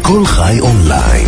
כל חי אונליין,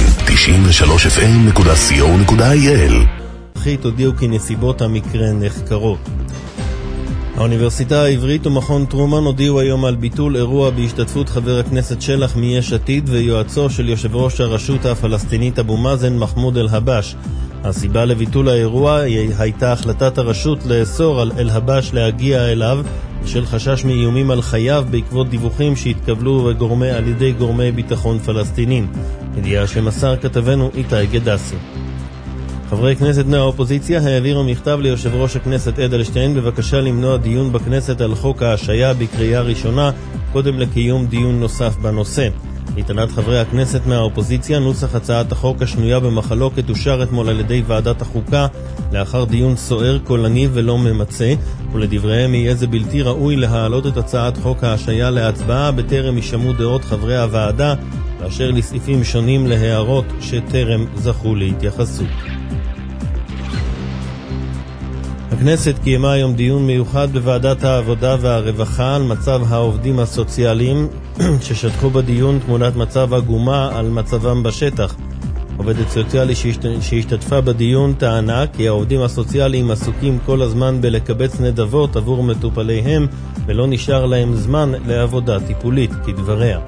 93fm.co.il. תודיעו כי נסיבות המקרה נחקרות. האוניברסיטה העברית ומכון טרומן הודיעו היום על ביטול אירוע בהשתתפות חבר הכנסת שלח מיש עתיד ויועצו של יושב ראש הרשות הפלסטינית אבו מאזן מחמוד אל-הבש. הסיבה לביטול האירוע הייתה החלטת הרשות לאסור על אל-הבש להגיע אליו בשל חשש מאיומים על חייו בעקבות דיווחים שהתקבלו על ידי גורמי ביטחון פלסטינים. ידיעה שמסר כתבנו איתי גדסי. חברי כנסת מהאופוזיציה העבירו מכתב ליושב ראש הכנסת אדלשטיין בבקשה למנוע דיון בכנסת על חוק ההשעיה בקריאה ראשונה קודם לקיום דיון נוסף בנושא. לטענת חברי הכנסת מהאופוזיציה, נוסח הצעת החוק השנויה במחלוקת אושר אתמול על ידי ועדת החוקה לאחר דיון סוער קולני ולא ממצה, ולדבריהם יהיה זה בלתי ראוי להעלות את הצעת חוק ההשעיה להצבעה בטרם יישמעו דעות חברי הוועדה באשר לסעיפים שונים להערות שטרם זכו להתייחסות. הכנסת קיימה היום דיון מיוחד בוועדת העבודה והרווחה על מצב העובדים הסוציאליים ששטחו בדיון תמונת מצב עגומה על מצבם בשטח. עובדת סוציאלי שהשתתפה בדיון טענה כי העובדים הסוציאליים עסוקים כל הזמן בלקבץ נדבות עבור מטופליהם ולא נשאר להם זמן לעבודה טיפולית, כדבריה.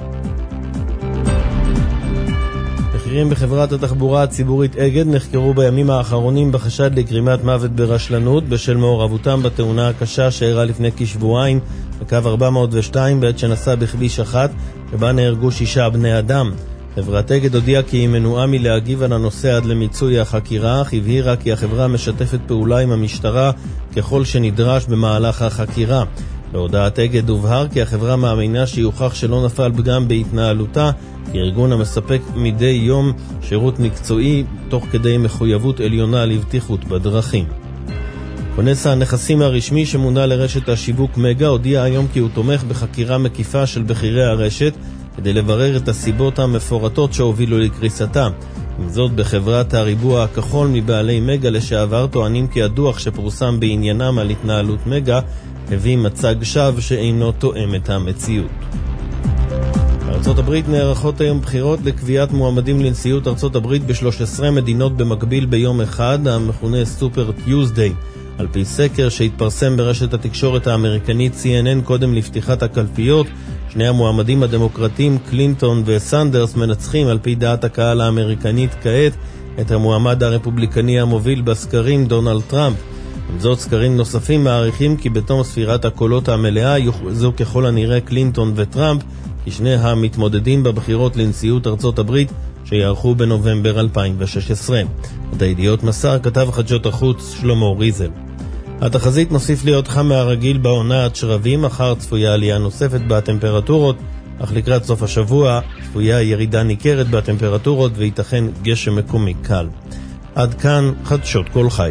בכירים בחברת התחבורה הציבורית אגד נחקרו בימים האחרונים בחשד לגרימת מוות ברשלנות בשל מעורבותם בתאונה הקשה שאירעה לפני כשבועיים בקו 402 בעת שנסע בכביש 1 שבה נהרגו 6 בני אדם. חברת אגד הודיעה כי היא מנועה מלהגיב על הנושא עד למיצוי החקירה, אך הבהירה כי החברה משתפת פעולה עם המשטרה ככל שנדרש במהלך החקירה. בהודעת אגד הובהר כי החברה מאמינה שיוכח שלא נפל פגם בהתנהלותה, כארגון המספק מדי יום שירות מקצועי תוך כדי מחויבות עליונה לבטיחות בדרכים. כונס הנכסים הרשמי שמונה לרשת השיווק מגה הודיע היום כי הוא תומך בחקירה מקיפה של בכירי הרשת כדי לברר את הסיבות המפורטות שהובילו לקריסתה. עם זאת, בחברת הריבוע הכחול מבעלי מגה לשעבר טוענים כי הדוח שפורסם בעניינם על התנהלות מגה הביא מצג שווא שאינו תואם את המציאות. ארצות הברית נערכות היום בחירות לקביעת מועמדים לנשיאות ארצות הברית ב-13 מדינות במקביל ביום אחד, המכונה סופר טיוזדיי. על פי סקר שהתפרסם ברשת התקשורת האמריקנית CNN קודם לפתיחת הקלפיות, שני המועמדים הדמוקרטים קלינטון וסנדרס מנצחים על פי דעת הקהל האמריקנית כעת את המועמד הרפובליקני המוביל בסקרים דונלד טראמפ. עם זאת, סקרים נוספים מעריכים כי בתום ספירת הקולות המלאה יוכרזו ככל הנראה קלינטון וטראמפ כשני המתמודדים בבחירות לנשיאות ארצות הברית שיערכו בנובמבר 2016. את הידיעות מסר כתב חדשות החוץ שלמה ריזל. התחזית מוסיף להיות חם מהרגיל בעונה עד שרבים, מחר צפויה עלייה נוספת בטמפרטורות, אך לקראת סוף השבוע צפויה ירידה ניכרת בטמפרטורות וייתכן גשם מקומי קל. עד כאן חדשות כל חי.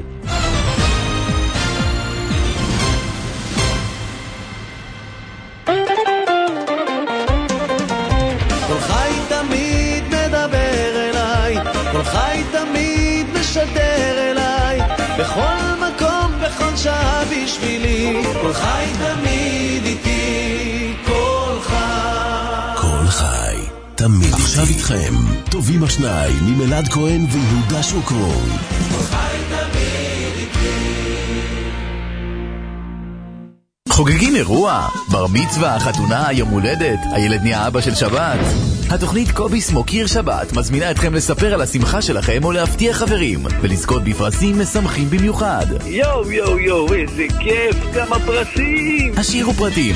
בכל מקום, בכל שעה בשבילי, כל חי תמיד איתי, כל חי. כל חי, תמיד עכשיו איתכם. טובים השניים ממלעד כהן ויהודה שוקרון. כל חי תמיד איתי. חוגגים אירוע, בר מצווה, חתונה, יום הולדת, הילד נהיה אבא של שבת. התוכנית קוביס מוקיר שבת מזמינה אתכם לספר על השמחה שלכם או להפתיע חברים ולזכות בפרסים משמחים במיוחד. יו, איזה כיף, כמה פרסים. השאירו פרטים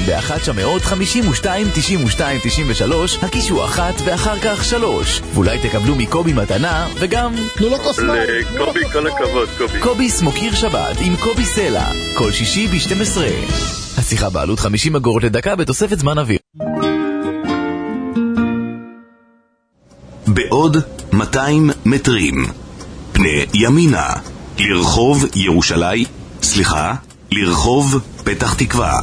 ב-1-952-92-93, הקישו 1 ואחר כך 3, ואולי תקבלו מקובי מתנה וגם תנו לו כוס מים. קובי, כל הכבוד, קובי. קוביס מוקיר שבת עם קובי סלע, כל שישי ב-12. השיחה בעלות 50 אגורות לדקה בתוספת זמן אוויר. בעוד 200 מטרים פני ימינה לרחוב לרחוב פתח תקווה.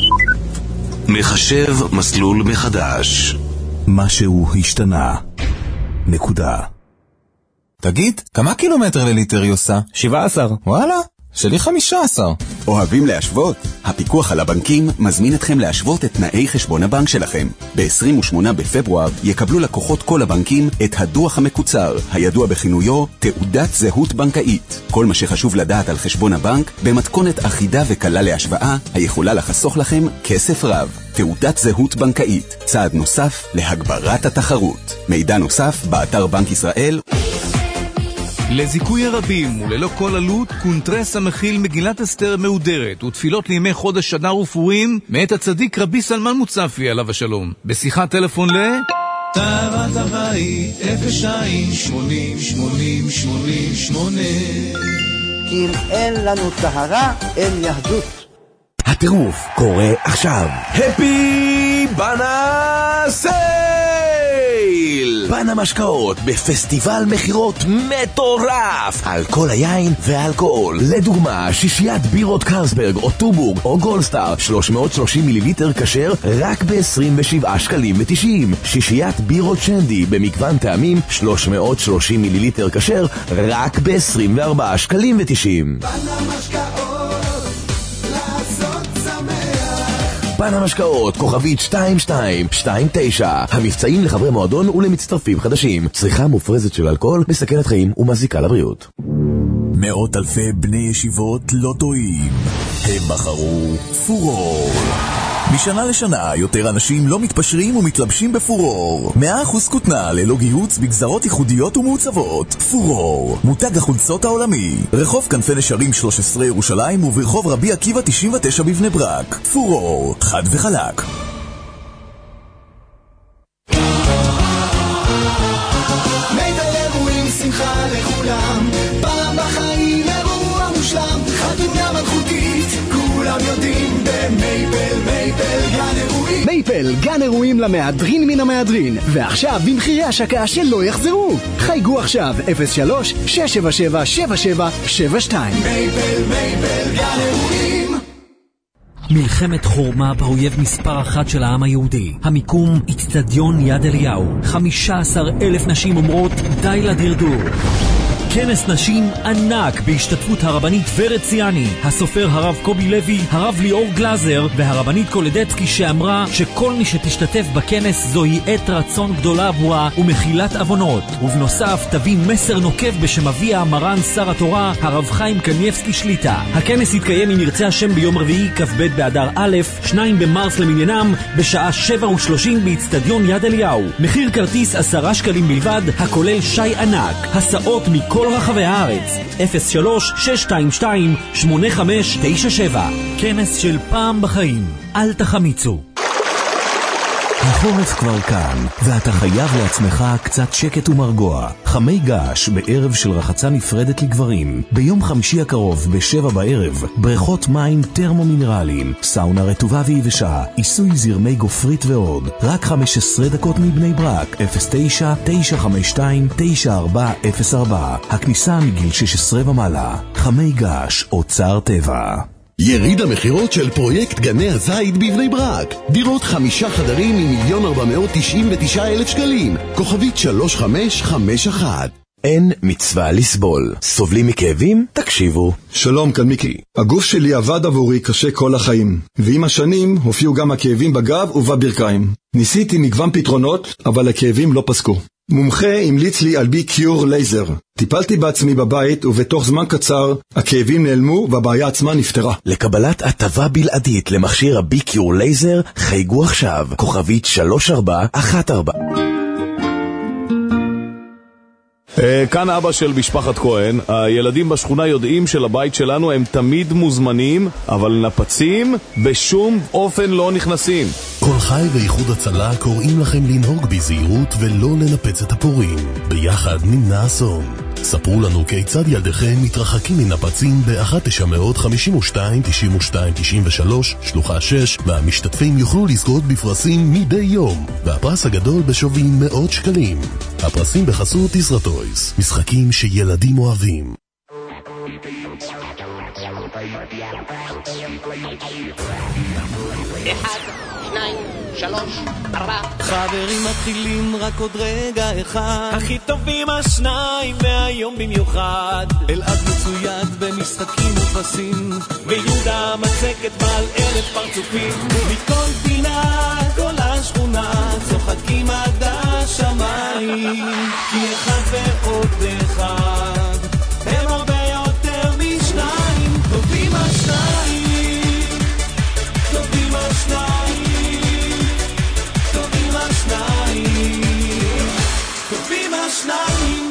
מחשב מסלול מחדש. משהו השתנה. נקודה. תגיד, כמה קילומטר לליטר היא עושה? 17. וואלה, שלי 15. אוהבים להשוות? הפיקוח על הבנקים מזמין אתכם להשוות את תנאי חשבון הבנק שלכם. ב-28 בפברואר יקבלו לקוחות כל הבנקים את הדוח המקוצר, הידוע בכינויו תעודת זהות בנקאית. כל מה שחשוב לדעת על חשבון הבנק במתכונת אחידה וקלה להשוואה, היכולה לחסוך לכם כסף רב. תעודת זהות בנקאית, צעד נוסף להגברת התחרות. מידע נוסף באתר בנק ישראל. לזיכוי הרבים וללא כל עלות, קונטרס המכיל מגילת אסתר מהודרת ותפילות לימי חודש אדר ופורים מאת הצדיק רבי סלמן מוצפי עליו השלום. בשיחת טלפון טהרת הבית 02-80-80-88. כי אם אין לנו טהרה, אין יהדות. הטירוף קורה עכשיו. הפי בנה סייל! בנה משקאות בפסטיבל מחירות מטורף על כל היין והאלכוהול. לדוגמה, שישיית בירות קרסברג או טובורג או גולדסטאר 330 מיליליטר כשר רק ב-27 שקלים ו90. שישיית בירות שנדי במגוון טעמים 330 מיליליטר כשר רק ב-24 שקלים ו90. בנה משקאות בנה משקאות, כוכבית 2229. המבצעים לחברי מועדון ולמצטרפים חדשים. צריכה מופרזת של אלכוהול מסכנת חיים ומזיקה לבריאות. מאות אלפי בני ישיבות לא טועים. הם בחרו פורור. משנה לשנה יותר אנשים לא מתפשרים ומתלבשים בפורור. 100% כותנה ללא גיהוץ בגזרות ייחודיות ומעוצבות. פורור, מותג החולצות העולמי. רחוב כנפי נשרים 13 ירושלים וברחוב רבי עקיבא 99 בבני ברק. פורור, חד וחלק. מייפל אירועים, שמחה לכולם, פעם בחיים אירוע מושלם, חתונה מלכותית, כולם יודעים במייפל, מייפל גן אירועים. מייפל גן אירועים למהדרין מן המהדרין, ועכשיו במחירי השקה שלא יחזרו. חייגו עכשיו 03-677-7772. מייפל, מייפל גן אירועים. מלחמת חורמה באויב מספר אחת של העם היהודי. המיקום אצטדיון יד אליהו. 15,000 נשים אומרות די לדרדור. כנס נשים ענק בהשתתפות הרבנית ורד ציאני, הסופר הרב קובי לוי, הרב ליאור גלזר והרבנית קולדצקי, שאמרה שכל מי שתשתתף בכנס זוהי עת רצון גדולה עבורה ומחילת אבונות. ובנוסף תביא מסר נוקב בשם אביה מרן שר התורה הרב חיים קניבסקי שליטה. הכנס יתקיים אם ירצה השם ביום רביעי כ"ב באדר א' 2 במרס למניינם בשעה 7:30 באצטדיון יד אליהו. מחיר כרטיס 10 שקלים בלבד, הכולל שי ענק, הסעות מכל רחבי הארץ. 03-622-8597. כנס של פעם בחיים. אל תחמיצו. החורף כבר כאן, ואתה חייב לעצמך קצת שקט ומרגוע. חמי געש בערב של רחצה נפרדת לגברים. ביום חמישי הקרוב ב7 בערב, בריכות מים טרמומינרליים, סאונה רטובה ויבשה, עיסוי זרמי גופרית ועוד. רק 15 דקות מבני ברק. 09-952-9404. הכניסה מגיל 16 ומעלה. חמי געש, אוצר טבע. יריד המחירות של פרויקט גני הזית בבני ברק. דירות 5 חדרים מ1,499,000 שקלים. כוכבית 3551. אין מצווה לסבול. סובלים מכאבים? תקשיבו. שלום, כאן מיקי. הגוף שלי עבד עבורי קשה כל החיים, ועם השנים הופיעו גם הכאבים בגב ובברכיים. ניסיתי מגוון פתרונות, אבל הכאבים לא פסקו. מומחה המליץ לי על ביקיור לייזר. טיפלתי בעצמי בבית, ובתוך זמן קצר הכאבים נעלמו והבעיה עצמה נפתרה. לקבלת הטבה בלעדית למכשיר הביקיור לייזר, חייגו עכשיו, כוכבית 3414. כאן אבא של משפחת כהן. הילדים בשכונה יודעים שלבית שלנו הם תמיד מוזמנים, אבל נפצים בשום אופן לא נכנסים. כל חי ואיחוד הצלה קוראים לכם לנהוג בזהירות ולא לנפץ את הפורים. ביחד נמנע אסון. ספרו לנו כיצד ילדיכם מתרחקים מנפצים ב-1-952-92-93 שלוחה 6, והמשתתפים יוכלו לזכות בפרסים מדי יום, והפרס הגדול בשווי מאות שקלים. הפרסים בחסות ישרטויס, משחקים שילדים אוהבים. 1, 2, 3, 4. חברים מתחילים רק עוד רגע אחד, הכי טובים השניים והיום במיוחד. אלעד מצויד במשחקים ופסים, ויהודה מצקת בעל 1000 פרצופים. מכל פינה כל השכונה צוחקים עד השמיים, כי אחד ועוד אחד הם הרבה יותר משניים. טובים השניים, טובים השניים, טובים השניים, טובים השניים.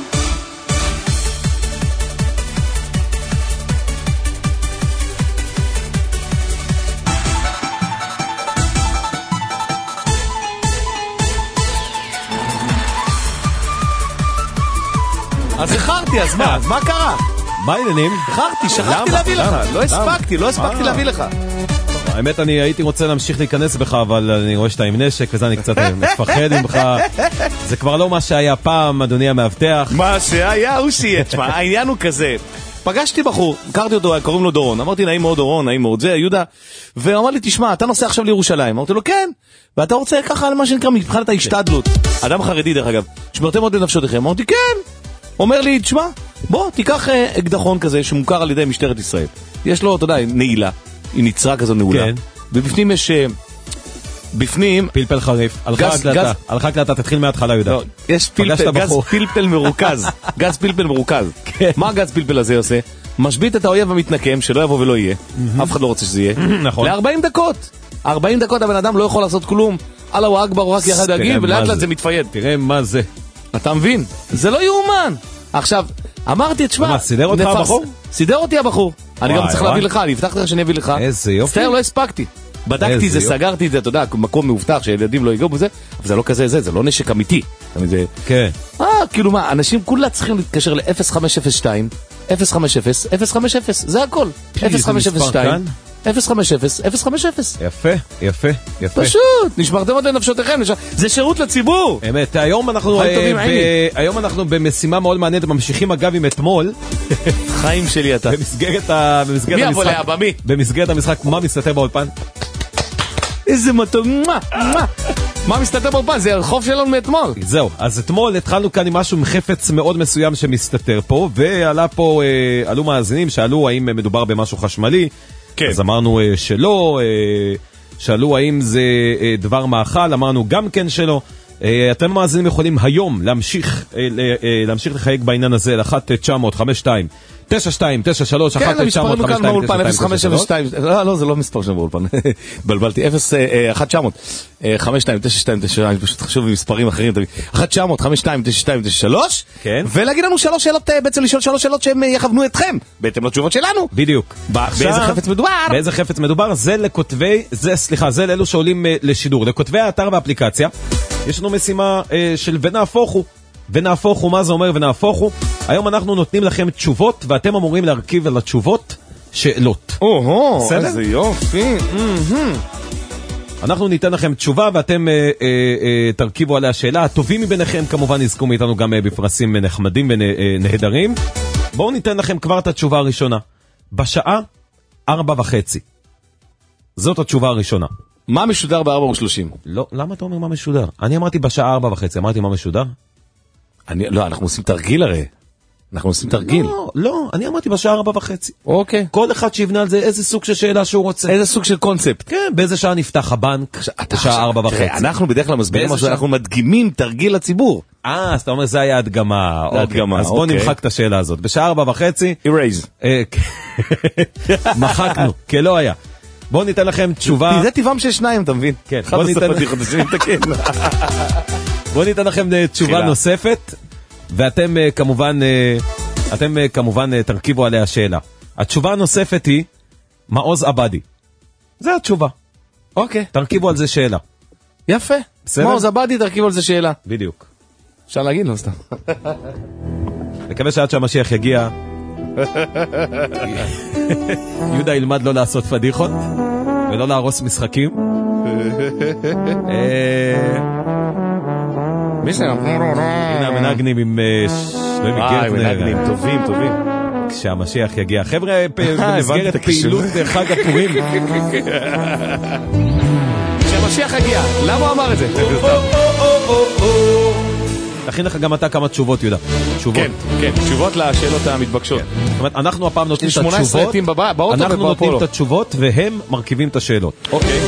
אז איחרתי, אז מה? אז מה קרה? מה העניינים? איחרתי, שכחתי להביא לך. לא הספקתי להביא לך. האמת, אני הייתי רוצה להמשיך להיכנס בך, אבל אני רואה שאתה עם נשק, וזה אני קצת מפחד ממך. זה כבר לא מה שהיה פעם, אדוני המאבטח. מה שהיה הוא שיהיה. תשמע, העניין הוא כזה. פגשתי בחור, הכרתי אותו, קוראים לו דורון. אמרתי, נעים מאוד דורון, נעים מאוד זה, יהודה. ואמר לי, תשמע, אתה נוסע עכשיו לירושלים. אמרתי לו, כן. ואתה רוצה ככה, מה שנקרא, מבחינת ההשתדלות. אדם חרדי, דרך אגב. שמרתם מאוד לנפשותיכם. אמרתי, כן. אומר לי, תשמע, בוא, תיקח אקדחון כזה שמוכר על ידי משטרת ישראל. יש לו, אתה יודע, נעילה. היא ניצרה כזו נעולה. כן. ובפנים יש... בפנים... פלפל חריף. הלכה הקלטה, תתחיל מההתחלה, יהודה. לא, יש גז פלפל מרוכז. גז פלפל מרוכז. מה הגז פלפל הזה עושה? משבית את האויב המתנקם, שלא יבוא ולא יהיה. אף אחד לא רוצה שזה יהיה. נכון. ל-40 דקות. 40 דקות הבן אדם לא יכול לעשות כלום. אללה אכבר, הוא רק יחד להגיב, ולאט לאט זה מתפייד. תראה מה זה. אתה מבין? זה לא יאומן. עכשיו, אמרתי, תשמע, סידר אותך הבחור? סידר אותי הבחור. אני גם צריך להביא לך, אני הבטחתי לך שאני אביא לך. איזה יופי. סתר, לא הספקתי. בדקתי זה, סגרתי את זה, אתה יודע, מקום מאובטח שילדים לא ייגעו בזה, אבל זה לא כזה זה לא נשק אמיתי. כן. כאילו מה, אנשים כולה צריכים להתקשר ל-0502, 050, 050, זה הכל. 0502, 050, 050. יפה, יפה, יפה. פשוט, נשמרתם עוד לנפשותיכם, זה שירות לציבור. אמת, היום אנחנו במשימה מאוד מעניינת, ממשיכים אגב עם אתמול. חיים שלי אתה. מי יבוא לאבא, מי? במסגרת המשחק, מה מסתתר באולפן? איזה מתוק, מה מסתתר באולפן? זה הרחוב שלנו מאתמול. זהו, אז אתמול התחלנו כאן עם משהו מחפץ מאוד מסוים שמסתתר פה, עלו מאזינים, שאלו האם מדובר במשהו חשמלי. כן. אז אמרנו שלא, שאלו האם זה דבר מאכל, אמרנו גם כן שלא. אתם מאזינים יכולים היום להמשיך לחייג בעניין הזה, 1-900-52 92, 93, 1-900-52, כן, המספרים כאן באולפן, 0502, לא, זה לא מספר שם באולפן, בלבלתי, 1-900, 52, 92, 93, פשוט חשוב במספרים אחרים, 1-900, 52, 92, 93, ולהגיד לנו 3 שאלות, בעצם לשאול 3 שאלות שהם יכוונו אתכם, בהתאם לתשובות שלנו. בדיוק. באיזה חפץ מדובר? באיזה חפץ מדובר? זה לכותבי, זה לאלו שעולים לשידור, לכותבי האתר והאפליקציה, יש לנו משימה של ונהפוך הוא. ונהפוך הוא, מה זה אומר ונהפוך הוא? היום אנחנו נותנים לכם תשובות, ואתם אמורים להרכיב על התשובות שאלות. איזה יופי. אנחנו ניתן לכם תשובה, ואתם תרכיבו עליה שאלה. הטובים מביניכם כמובן יזכו מאיתנו גם בפרסים נחמדים ונהדרים. בואו ניתן לכם כבר את התשובה הראשונה. בשעה 4:30. זאת התשובה הראשונה. מה משודר ב-4:30? לא, למה אתה אומר מה משודר? אני אמרתי בשעה 4:30, אמרתי מה משודר? לא, אנחנו עושים תרגיל הרי. אנחנו עושים תרגיל. לא, אני אמרתי בשעה 4:30. אוקיי. כל אחד שיבנה על זה איזה סוג של שאלה שהוא רוצה. איזה סוג של קונספט. כן, באיזה שעה נפתח הבנק, בשעה 4:30. אנחנו בדרך כלל מסבירים משהו, אנחנו מדגימים תרגיל לציבור. אז אתה אומר, זה היה הדגמה. הדגמה, אז בוא נמחק את השאלה הזאת. בשעה 4:30. erase. מחקנו, כי לא היה. בואו ניתן לכם תשובה. זה טבעם של שניים, אתה מבין? כן. בואו ניתן לכם תשובה נוספת, ואתם כמובן תרכיבו עליה שאלה. התשובה הנוספת היא מעוז עבדי. זה התשובה. אוקיי. תרכיבו על זה שאלה. יפה. מעוז עבדי, תרכיבו על זה שאלה. בדיוק. אפשר להגיד לו סתם. מקווה שעד שהמשיח יגיע יהודה ילמד לא לעשות פדיחות ולא להרוס משחקים. מי זה? הנה המנגנים עם שלומי גרטנר. מנגנים טובים. כשהמשיח יגיע. חבר'ה, במסגרת פעילות חג הפורים. שהמשיח הגיע. למה הוא אמר את זה? תכין לך גם אתה כמה תשובות, יהודה. תשובות. כן, תשובות לשאלות המתבקשות. זאת אומרת, אנחנו הפעם נותנים את 18 התשובות. עטים באוטו אנחנו נותנים ובאפולו. את התשובות, והם מרכיבים את השאלות. אוקיי.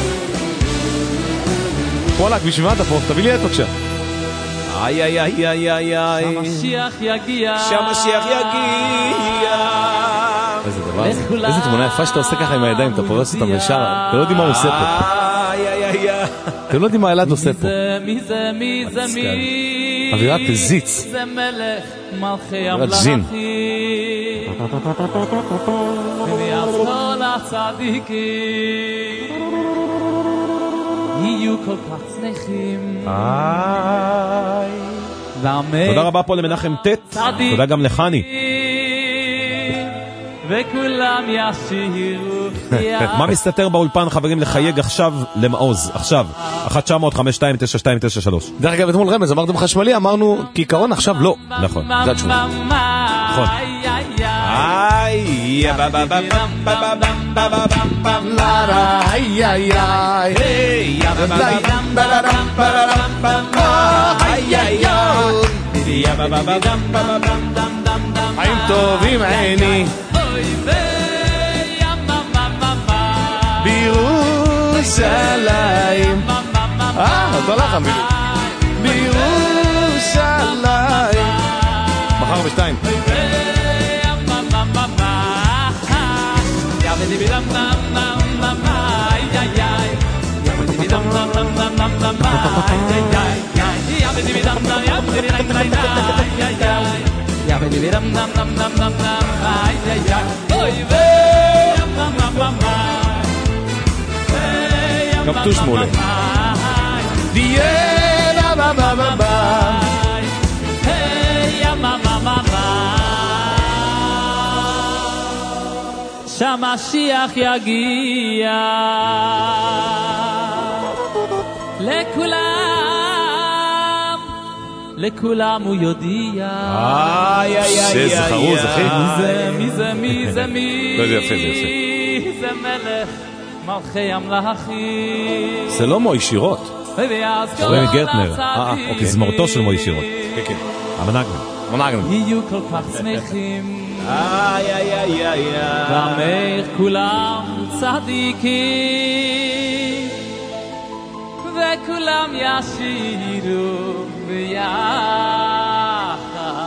וואלק, בשביל מה אתה פה? תביא לי את בבקשה. איי, איי, איי, איי, איי, איי. שהמשיח יגיע. שהמשיח יגיע. איזה דבר זה. איזה תמונה יפה שאתה עושה ככה עם הידיים, אתה פורס אותם ושר. אתם לא יודעים מה הוא עושה פה. אתם לא יודעים מה אלעד עושה פה. מי זה אווירת זיץ. זה מלך מלכי אווירת ז'ין. ואז כל הצדיקים יהיו כל כך שמחים. תודה רבה פה למנחם טט. תודה גם לחני. וכולם ישירו. מה מסתתר באולפן, חברים? לחייג עכשיו למעוז. עכשיו 1-900-52-9293. דרך אגב, אתמול רמז, אמרתם חשמלי, אמרנו כעיקרון עכשיו לא. נכון, זה התשובה. נכון. חיים טובים עיני בירושלים. אותו לחם בירושלים. מחר בשתיים. כבטוש מעולה. שהמשיח יגיע לכולם הוא יודיע. איזה חרוז, אחי. מי זה לא, זה יפה, זה יפה. זה מלך מלכי המלכים. זה לא מוי שירות. שלומי גרטנר. אוקיי, זמורתו של מוי שירות. כן. המנגן. יהיו כל כך שמחים. ועמך כולם צדיקים וכולם ישירו ביחד.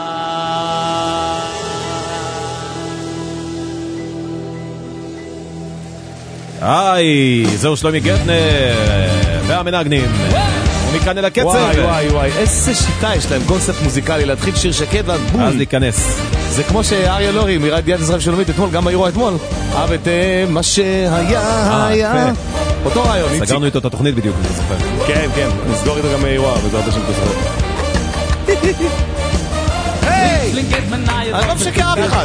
זהו שלומי גרטנר והמנגנים. ומכאן אל הקצב. וואי, איזה שיטה יש להם, קונספט מוזיקלי, להתחיל שיר שקט ואז בום. אז להיכנס. זה כמו שאריה לורי מרדיעת ישראל שלומית אתמול, גם באירוע אתמול. אהבתם מה שהיה. אותו רעיון. סגרנו איתו את התוכנית בדיוק, אני זוכר. כן, נסגור איתו גם אירוע, בעזרת השם תזכור. היי! אני לא משקר אף אחד.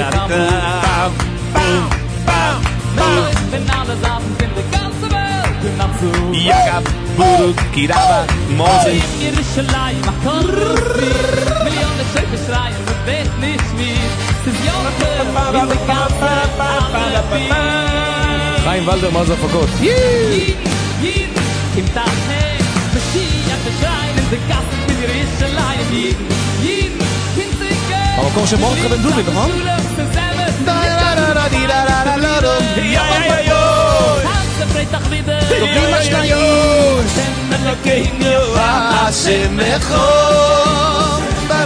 יגב, בורוק, קירבה, מוזן. ירושלים, הכל רוסי, מיליון לשק בשריים, ובית נשמי, סביון הטוב, ולגמרי אלפים. חיים ולדר, מה זה הפקות? אם תחם, משיח בשריים, אם זה גסת בירושלים, המקור של מורדכי בן דובי, נכון? תובים השניות מלכנו השם מחום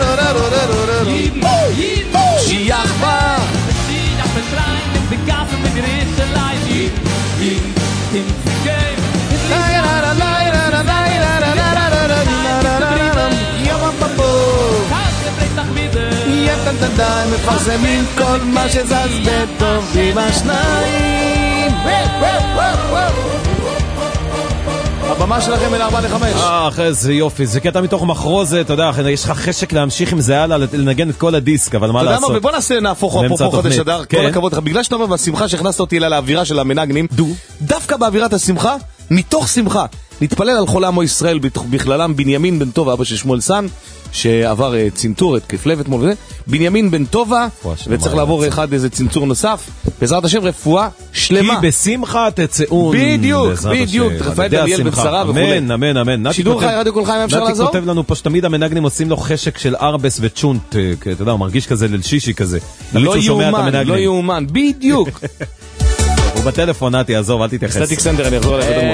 שיח בה שיח בשריים בגסם בירושלים מפרסמים כל מה שזז בטובים השניים. הבמה שלכם אל 4-5. איזה יופי, זה קטע מתוך מחרוזת, אתה יודע, יש לך חשק להמשיך עם זה הלאה, לנגן את כל הדיסק, אבל מה לעשות? אתה יודע מה, ובוא נהפוך אפרופו חודש אדר, כל הכבוד לך, בגלל שאתה אומר בשמחה שהכנסת אותי לאווירה של המנגנים, דווקא באווירת השמחה, מתוך שמחה. נתפלל על כל עמו ישראל, בכללם בנימין בן טובה, אבא של שמואל סן, שעבר צנתור, התקף לב אתמול וזה, בנימין בן טובה, וצריך לעבור אחד איזה צנתור נוסף, בעזרת השם רפואה שלמה. כי בשמחה תצאון. בדיוק, רפאל דניאל בן שרה וכו'. אמן. שידור חי, רדיו כל חיים, אפשר לעזור? נתי כותב לנו פה שתמיד המנגנים עושים לו חשק של ארבס וצ'ונט, אתה יודע, הוא מרגיש כזה ללשישי כזה. לא יאומן, בדיוק. הוא בטלפון, נתי, עזוב, אל תתייחס. סטטיק סנדר, אני אחזור אליך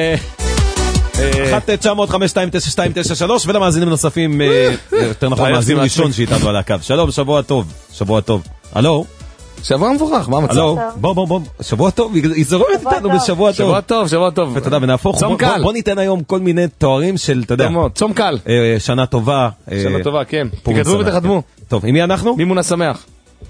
את המולם, 1-900-529-293 ולמאזינים נוספים, יותר נכון, מאזין ראשון שאיתנו על הקו. שלום, שבוע טוב. הלו? שבוע מבורך, מה המצב? הלו, בוא, שבוע טוב, היא זורמת איתנו בשבוע טוב. שבוע טוב. ואתה יודע, ונהפוך, בוא ניתן היום כל מיני תוארים של, אתה יודע, צום קל. שנה טובה. שנה טובה, כן. תכתבו ותחתמו. טוב, עם מי אנחנו? מימונה שמח.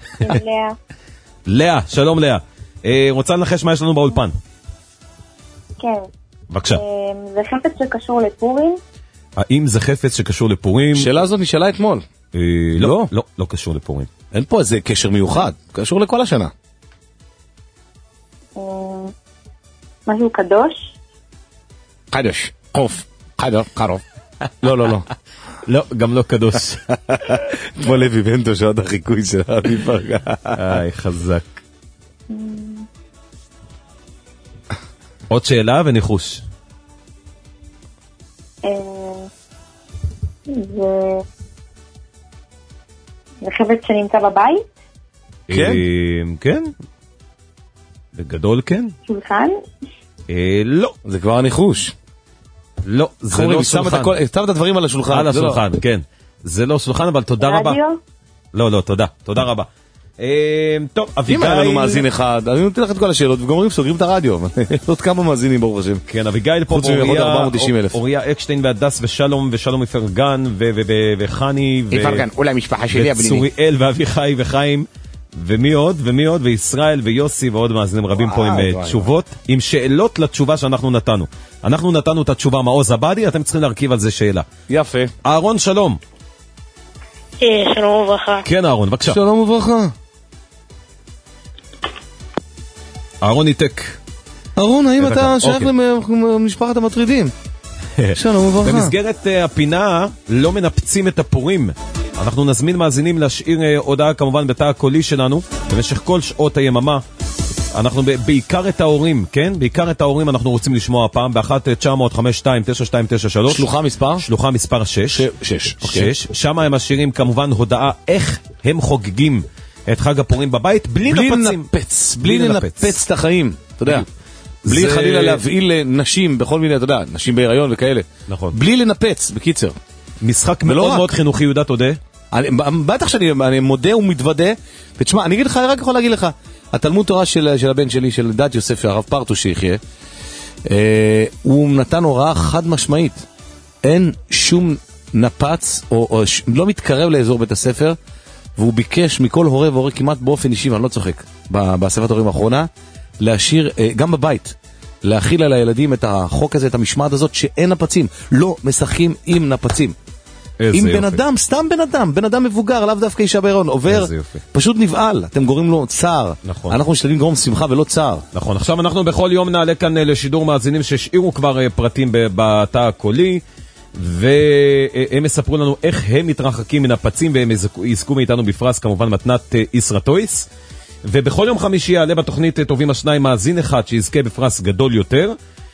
לאה, שלום לאה. רוצה לנחש מה יש לנו באולפן? כן. בבקשה. זה חפץ שקשור לפורים? האם זה חפץ שקשור לפורים? שאלה הזאת נשאלה אתמול. לא קשור לפורים. אין פה איזה קשר מיוחד, קשור לכל השנה. משהו קדוש? קדוש, קרוב. לא. לא, גם לא קדוש. כמו לוי בנטו שעוד החיקוי של אבי פרגה. חזק. עוד שאלה וניחוש. זה חפץ שנמצא בבית? כן. בגדול כן. שולחן? לא. זה כבר הניחוש. לא, זה לא שולחן. שם את הדברים על השולחן. על השולחן, כן. זה לא שולחן, אבל תודה רבה. רדיו? לא, תודה רבה. טוב, אביגיל... אם היה לנו מאזין אחד, אני נותן לך את כל השאלות, וגומרים, סוגרים את הרדיו. עוד כמה מאזינים, ברוך השם. כן, אביגיל פה, אוריה אקשטיין והדס ושלום מפרגן, וחני, מפרגן, אולי המשפחה שלי, וצוריאל ואביחי וחיים, ומי עוד, וישראל ויוסי, ועוד מאזינים רבים פה עם תשובות, עם שאלות לתשובה שאנחנו נתנו. אנחנו נתנו את התשובה מעוז עבדי, אתם צריכים להרכיב על זה שאלה. יפה. אהרון, שלום. שלום וברכה. כן, אהרון, בבקשה. שלום וברכה. אהרון ניתק. אהרון, האם אתה שייך למשפחת המטרידים? שלום וברכה. במסגרת הפינה לא מנפצים את הפורים. אנחנו נזמין מאזינים להשאיר הודעה כמובן בתא הקולי שלנו במשך כל שעות היממה. אנחנו בעיקר את ההורים, כן? בעיקר את ההורים אנחנו רוצים לשמוע הפעם ב-1-900-5292-93. שלוחה מספר 6. 6. שם הם משאירים כמובן הודעה איך הם חוגגים את חג הפורים בבית בלי לנפץ את החיים, אתה יודע. בלי חלילה להבעיל נשים בכל מיני, אתה יודע, נשים בהיריון וכאלה. נכון. בלי לנפץ, בקיצר. משחק מאוד מאוד חינוכי, יהודה, תודה. בטח שאני מודה ומתוודה, ותשמע, אני רק יכול להגיד לך, התלמוד תורה של הבן שלי, של דת יוסף, הרב פרטו שיחיה, הוא נתן הוראה חד משמעית. אין שום נפץ, או לא מתקרב לאזור בית הספר, והוא ביקש מכל הורה והורה כמעט באופן אישי, ואני לא צוחק, באספת הורים האחרונה, להשאיר, גם בבית, להכיל על הילדים את החוק הזה, את המשמעת הזאת, שאין נפצים, לא משחקים עם נפצים. אם בן אדם, סתם בן אדם מבוגר, לאו דווקא אישה בהיריון, עובר, פשוט נבעל, אתם גורמים לו צער. נכון. אנחנו משתדלים לגרום שמחה ולא צער. נכון, עכשיו אנחנו בכל יום נעלה כאן לשידור מאזינים שהשאירו כבר פרטים בתא הקולי, והם מספרו לנו איך הם מתרחקים מן הפצים, והם יזכו מאיתנו בפרס, כמובן מתנת ישרטויס. ובכל יום חמישי יעלה בתוכנית טובים השניים מאזין אחד שיזכה בפרס גדול יותר,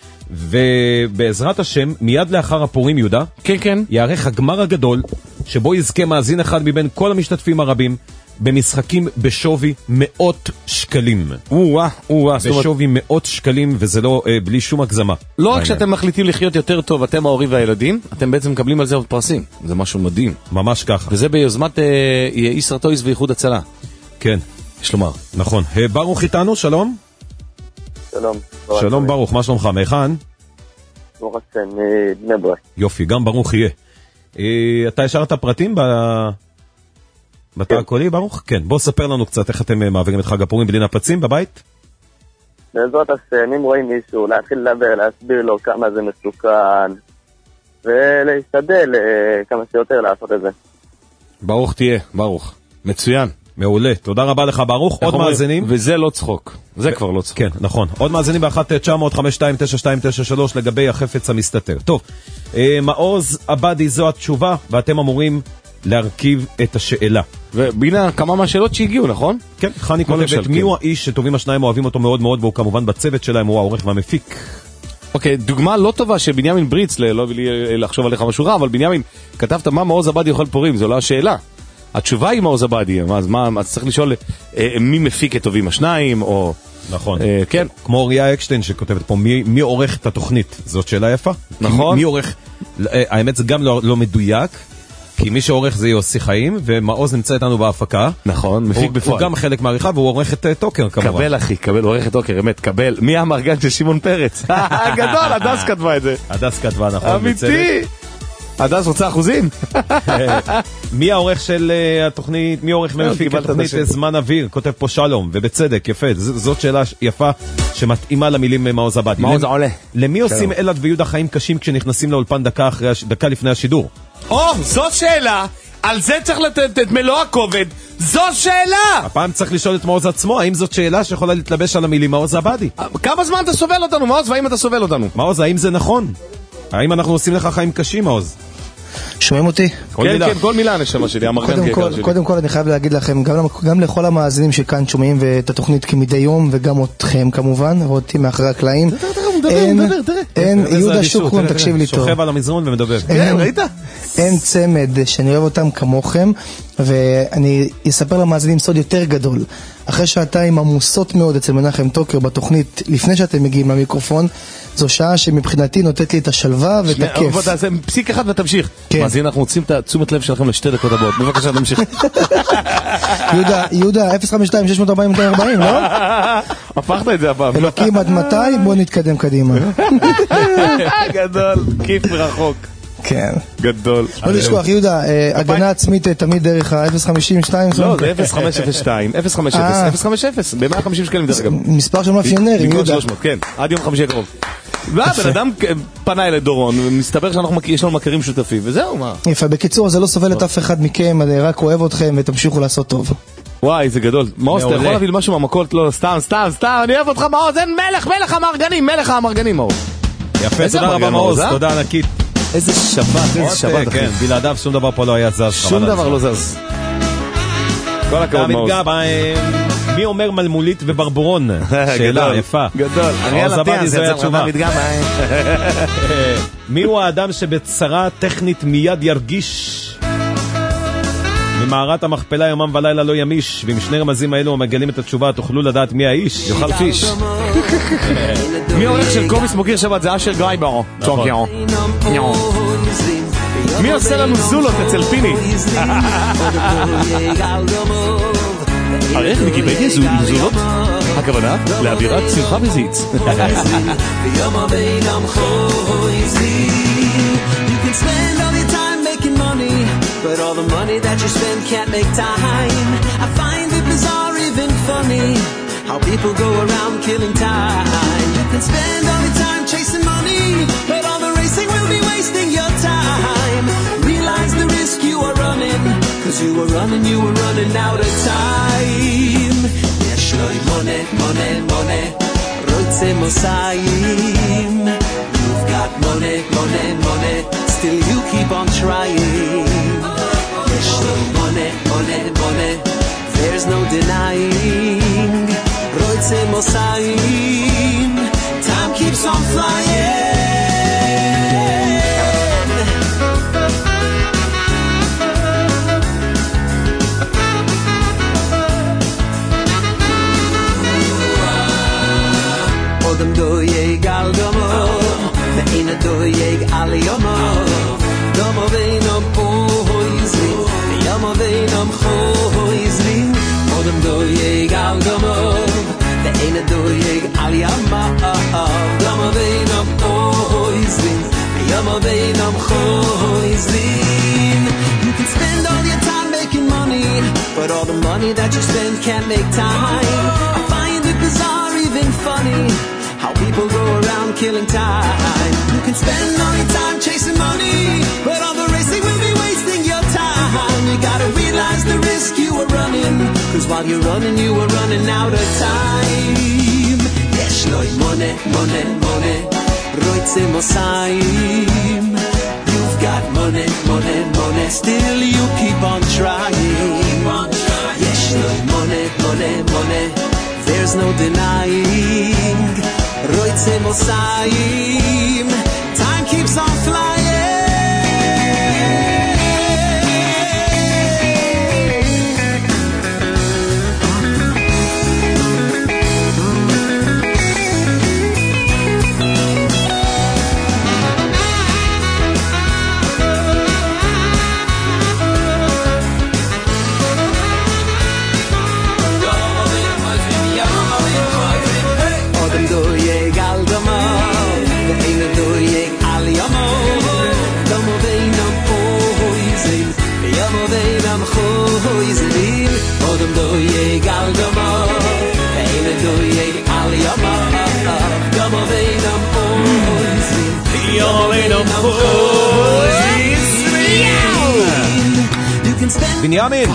ובעזרת השם, מיד לאחר הפורים, יהודה, כן. יערך הגמר הגדול, שבו יזכה מאזין אחד מבין כל המשתתפים הרבים, במשחקים בשווי 100 שקלים. בשווי 100 שקלים, וזה לא, בלי שום הגזמה. לא רק שאתם מחליטים לחיות יותר טוב, אתם ההורים והילדים, אתם בעצם מקבלים על זה עוד פרסים. זה משהו מדהים. ממש ככה. וזה ביוזמת ישרטויס ואיחוד הצלה. כן. יש לומר. נכון. ברוך איתנו, שלום. שלום. שלום ברוך, מה שלומך? מהיכן? ברוך השם, בני ברק. יופי, גם ברוך יהיה. אתה השארת פרטים בתא הקולי, ברוך? כן. בוא ספר לנו קצת איך אתם מעבירים את חג הפורים בלי נפצים בבית. בעזרת השם, אם רואים מישהו, להתחיל לדבר, להסביר לו כמה זה מסוכן, ולהשתדל כמה שיותר לעשות את זה. ברוך תהיה, ברוך. מצוין. מעולה, תודה רבה לך ברוך. עוד מאזינים. וזה לא צחוק, זה כבר לא צחוק. כן, נכון. עוד מאזינים ב-1-900-5292-92 לגבי החפץ המסתתר. טוב, מעוז עבדי זו התשובה, ואתם אמורים להרכיב את השאלה. ובינה כמה מהשאלות שהגיעו, נכון? כן, חני כותבת, מי הוא האיש שטובים השניים אוהבים אותו מאוד מאוד, והוא כמובן בצוות שלהם, הוא העורך והמפיק. אוקיי, דוגמה לא טובה שבנימין בריץ, לא הביא לי לחשוב עליך משהו רע, אבל בנימין, כתבת מה מעוז עבדי אוכל פורים, זו לא השאלה. התשובה היא מעוז עבדי, אז צריך לשאול מי מפיק את טובים השניים, או... נכון. כן. כמו אוריה אקשטיין שכותבת פה, מי עורך את התוכנית? זאת שאלה יפה. נכון. מי עורך... האמת זה גם לא מדויק, כי מי שעורך זה יוסי חיים, ומעוז נמצא איתנו בהפקה. נכון, מפיק בפועל. הוא גם חלק מהעריכה, והוא עורך את טוקר כמובן. קבל אחי, קבל, הוא עורך את טוקר, אמת, קבל. מי המרגן של שמעון פרץ? גדול, הדס כתבה את זה. הדס כתבה, נכון. אמיתי. הדס רוצה אחוזים? מי העורך של התוכנית, מי עורך ומפיק את התוכנית זמן אוויר? כותב פה שלום, ובצדק, יפה. זאת שאלה יפה שמתאימה למילים מעוז עבדי. מעוז עולה. למי עושים אלעד ויהודה חיים קשים כשנכנסים לאולפן דקה לפני השידור? זאת שאלה, על זה צריך לתת את מלוא הכובד, זו שאלה! הפעם צריך לשאול את מעוז עצמו, האם זאת שאלה שיכולה להתלבש על המילים מעוז עבדי? כמה זמן אתה סובל אותנו, מעוז, והאם אתה סובל אותנו? מעוז, האם זה נכון? האם אנחנו עושים לך חיים קשים, מעוז? שומעים אותי? כן, כל מילה נשמה שלי, קודם כל אני חייב להגיד לכם, גם לכל המאזינים שכאן שומעים ואת התוכנית כמדי יום, וגם אתכם כמובן, ואותי מאחרי הקלעים. אין, יהודה שוקרון, תקשיב לי טוב. שוכב על המזרון ומדבר. כן, ראית? אין צמד שאני אוהב אותם כמוכם, ואני אספר למאזינים סוד יותר גדול. אחרי שעתיים עמוסות מאוד אצל מנחם טוקר בתוכנית, לפני שאתם מגיעים למיקרופון, זו שעה שמבחינתי נותנת לי את השלווה ואת הכיף. בוא תעשה פסיק אחד ותמשיך. אז הנה אנחנו רוצים את תשומת לב שלכם לשתי דקות הבאות. בבקשה, תמשיך. יהודה, 052-640-240, לא? הפכת את זה הפעם. אלוקים עד מתי? בוא נתקדם קדימה. גדול, כיף מרחוק. כן. גדול. לא לשכוח, יהודה, הגנה עצמית תמיד דרך ה-052. לא, זה 0502, 050, 050, ב-150 שקלים דרך אגב. מספר של מאפיינרים, יהודה. 300, כן, עד יום חמישי הקרוב. בן אדם פנה אלי דורון, ומסתבר שיש לנו מכרים שותפים, וזהו, מה? יפה, בקיצור, זה לא סובל את אף אחד מכם, אני רק אוהב אתכם ותמשיכו לעשות טוב. וואי, זה גדול. מעוז, אתה יכול להביא משהו מהמקות? לא, סתם, אני אוהב אותך, מעוז, אין מלך המארגנים, מעוז. יפה, תודה רבה, מעוז, תודה ענקית. איזה שבת, כן, בלעדיו שום דבר פה לא היה זז. שום דבר לא זז. כל הכבוד, מעוז. מי אומר מלמולית וברבורון? שאלה יפה. גדול. מעוז עבדי זו התשובה. מי הוא האדם שבצרה טכנית מיד ירגיש? ממערת המכפלה יומם ולילה לא ימיש, ועם שני רמזים האלו המגלים את התשובה תוכלו לדעת מי האיש. יוכל פיש. מי העורך של קוביס מוקיר שבת? זה אשר גרייבר. מי עושה לנו זולות אצל פיני? ערך ויקיפדיה זולות? הכוונה לאווירת שמחה וזיץ. But all the money that you spend can't make time. I find it bizarre, even funny, how people go around killing time. You can spend all your time chasing money, but all the racing will be wasting your time. Realize the risk you are running, cause you were running out of time. יש לו money, רוצה מוסיים. You've got money, still you keep on trying. There's no money, there's no denying. Roitze Mosayim, time keeps on flying. Odem doyeg al domov, ve'ina doyeg al yomov. Domo ve'inam poizlim, yama ve'inam choizlim. Odem doyeg al domov, ve'ina doyeg al yamov. Domo ve'inam poizlim, yama ve'inam choizlim. You can spend all your time making money, but all the money that you spend can't make time. I find it bizarre, even funny, how people go around killing time. You can spend all your time chasing money, but all the racing will be wasting your time. You gotta realize the risk you are running, while you're running, you were running out of time. Yes, loy money, money, money, roitze mosayim. You've got money, money, money, still you keep on trying. Yes, loy money, money, money, there's no denying. Roitze mosayim, time keeps on flying. בנימין!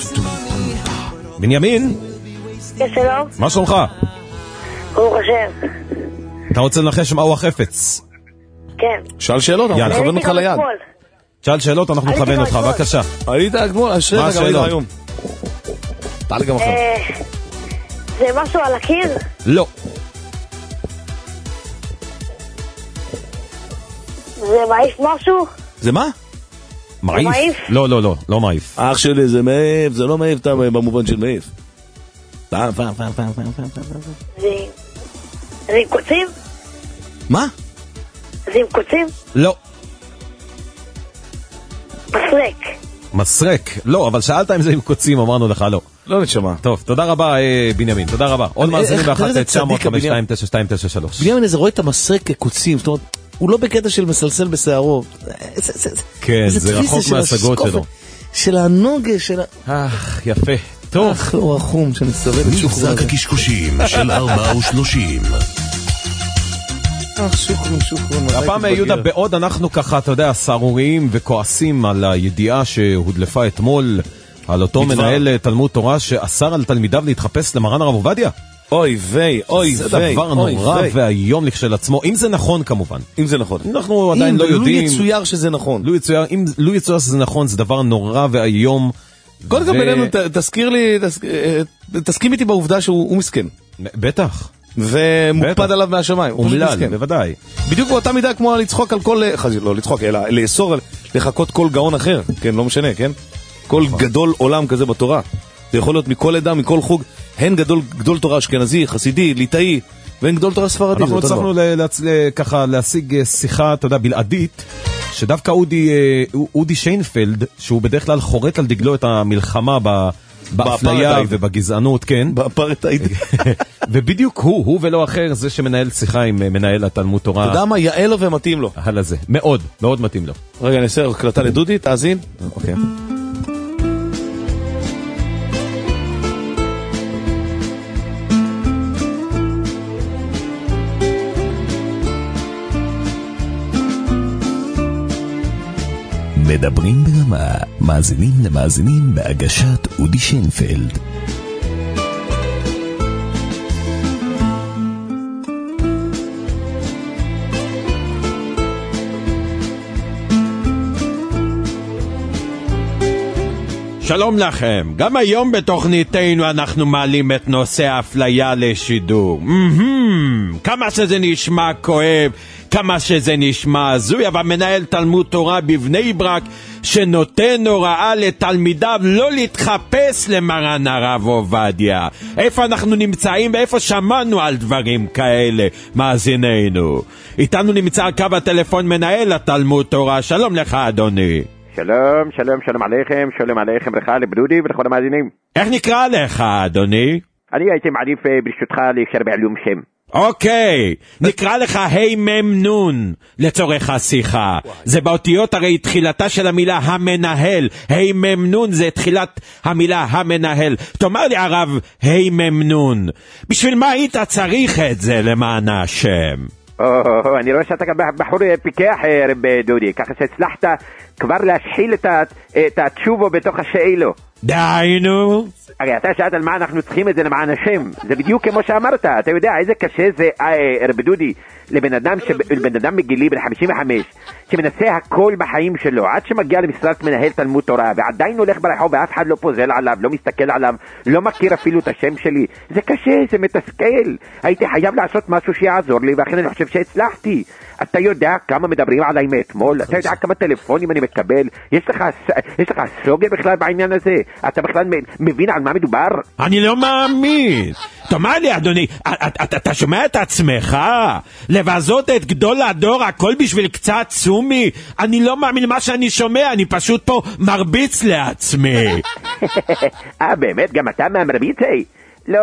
בנימין? כן, שלום. מה שלומך? ברוך השם. אתה רוצה לנחש מהו החפץ? כן. שאל שאלות, אנחנו נכוון אותך ליד. שאל שאלות, אנחנו נכוון אותך, בבקשה. היית אגמול, אשריך גם היית היום. תעלה גם אחר. זה משהו על הקיר? לא. זה מעיף משהו? זה מה? מעיף? לא, לא, לא, לא מעיף. אח שלי, זה מעיף, זה לא מעיף במובן של מעיף. זה עם קוצים? מה? זה עם קוצים? לא. מסרק. מסרק? לא, אבל שאלת אם זה עם קוצים, אמרנו לך לא. לא נשמע. טוב, תודה רבה בנימין, תודה רבה. עוד מאזינים ב-1-952-9293. בנימין איזה רואה את המסרק כקוצים, זאת אומרת, הוא לא בקטע של מסלסל בשערו. כן, זה רחוק מהשגות שלו. של הנוגה, של יפה. טוב. הוא רחום שנסתובב את שוחרר. מבזק הקשקושים של 430. שוקרון. הפעם יהודה, בעוד אנחנו ככה, אתה יודע, סערוריים וכועסים על הידיעה שהודלפה אתמול על אותו מנהל תלמוד תורה שאסר על תלמידיו להתחפש למרן הרב עובדיה. אוי ויי, אוי ויי. זה דבר נורא והיום לכשלעצמו, אם זה נכון כמובן. אם זה נכון. אנחנו עדיין לא יודעים. לו יצויר שזה נכון. אם לו יצויר שזה נכון, זה דבר נורא והיום. קודם כל בינינו, תסכים איתי בעובדה שהוא מסכן. בטח. ומוקפד עליו מהשמיים. אומלל, בוודאי. בדיוק באותה מידה כמו לצחוק על כל, לא לצחוק, אלא לאסור לחכות כל גאון אחר. כן, לא משנה, כן? כל גדול עולם כזה בתורה. זה יכול להיות מכל עדה, מכל חוג. הן גדול תורה אשכנזי, חסידי, ליטאי, והן גדול תורה ספרדי. אנחנו הצלחנו ככה להשיג שיחה, אתה יודע, בלעדית, שדווקא אודי שיינפלד, שהוא בדרך כלל חורט על דגלו את המלחמה באפליה ובגזענות, כן? באפרטהייד. ובדיוק הוא ולא אחר, זה שמנהל שיחה עם מנהל התלמוד תורה. אתה יודע מה, יאה לו ומתאים לו. על זה, מאוד, מאוד מתאים לו. רגע, אני אעשה הקלטה לדודי, תאזין. אוקיי. מדברים ברמה, מאזינים למאזינים בהגשת אודי שיינפלד. שלום לכם, גם היום בתוכניתנו אנחנו מעלים את נושא האפליה לשידור. כמה שזה נשמע כואב, כמה שזה נשמע הזוי, אבל מנהל תלמוד תורה בבני ברק שנותן הוראה לתלמידיו לא להתחפש למרן הרב עובדיה. איפה אנחנו נמצאים ואיפה שמענו על דברים כאלה, מאזיננו? איתנו נמצא על קו הטלפון מנהל התלמוד תורה. שלום לך אדוני. שלום, שלום, שלום עליכם, שלום עליכם לך לברודי ולכל המאזינים. איך נקרא לך אדוני? אני הייתי מעדיף ברשותך להישאר בעלום שם. אוקיי, נקרא לך היי ממנון לצורך השיחה. זה באותיות, הרי תחילתה של המילה המנהל. היי ממנון זה תחילת המילה המנהל. תאמר לי הרב, היי ממנון, בשביל מה היית צריך את זה למען השם? אני רואה שאתה גם בחור פיקח רב דודי, ככה שהצלחת כבר להשחיל את התשובו בתוך השאלו. די נו. הרי אתה שאלת על מה אנחנו צריכים את זה למען השם. זה בדיוק כמו שאמרת. אתה יודע איזה קשה זה, רבי דודי, לבן אדם מגילי בן 55 שמנסה הכל בחיים שלו עד שמגיע למשרת מנהל תלמוד תורה ועדיין הולך ברחוב ואף אחד לא פוזל עליו, לא מסתכל עליו, לא מכיר אפילו את השם שלי. זה קשה, זה מתסכל. הייתי חייב לעשות משהו שיעזור לי, ואכן אני חושב שהצלחתי. אתה יודע כמה מדברים עליי מאתמול? אתה יודע כמה טלפונים אני מקבל? יש לך סוגיה בכלל בעניין הזה? אתה בכלל מבין על מה מדובר? אני לא מאמין. תאמר לי אדוני, אתה שומע את עצמך? לבזות את גדול הדור, הכל בשביל קצת סומי? אני לא מאמין מה שאני שומע, אני פשוט פה מרביץ לעצמי. באמת? גם אתה מהמרביצי? לא,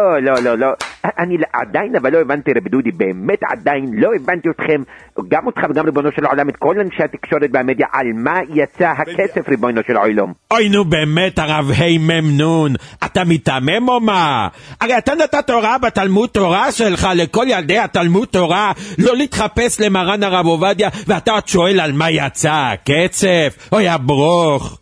אני עדיין אבל לא הבנתי רבי דודי, באמת עדיין לא הבנתי אתכם, גם אותך וגם ריבונו של העולם, את כל אנשי התקשורת והמדיה, על מה יצא הכסף ריבונו של העולם. אוי נו באמת הרב היי ממנון, אתה מתאמם או מה? הרי אתה נתת הוראה בתלמוד תורה שלך לכל ילדי התלמוד תורה לא להתחפש למרן הרב עובדיה, ואתה שואל על מה יצא הכסף? אוי הברוך.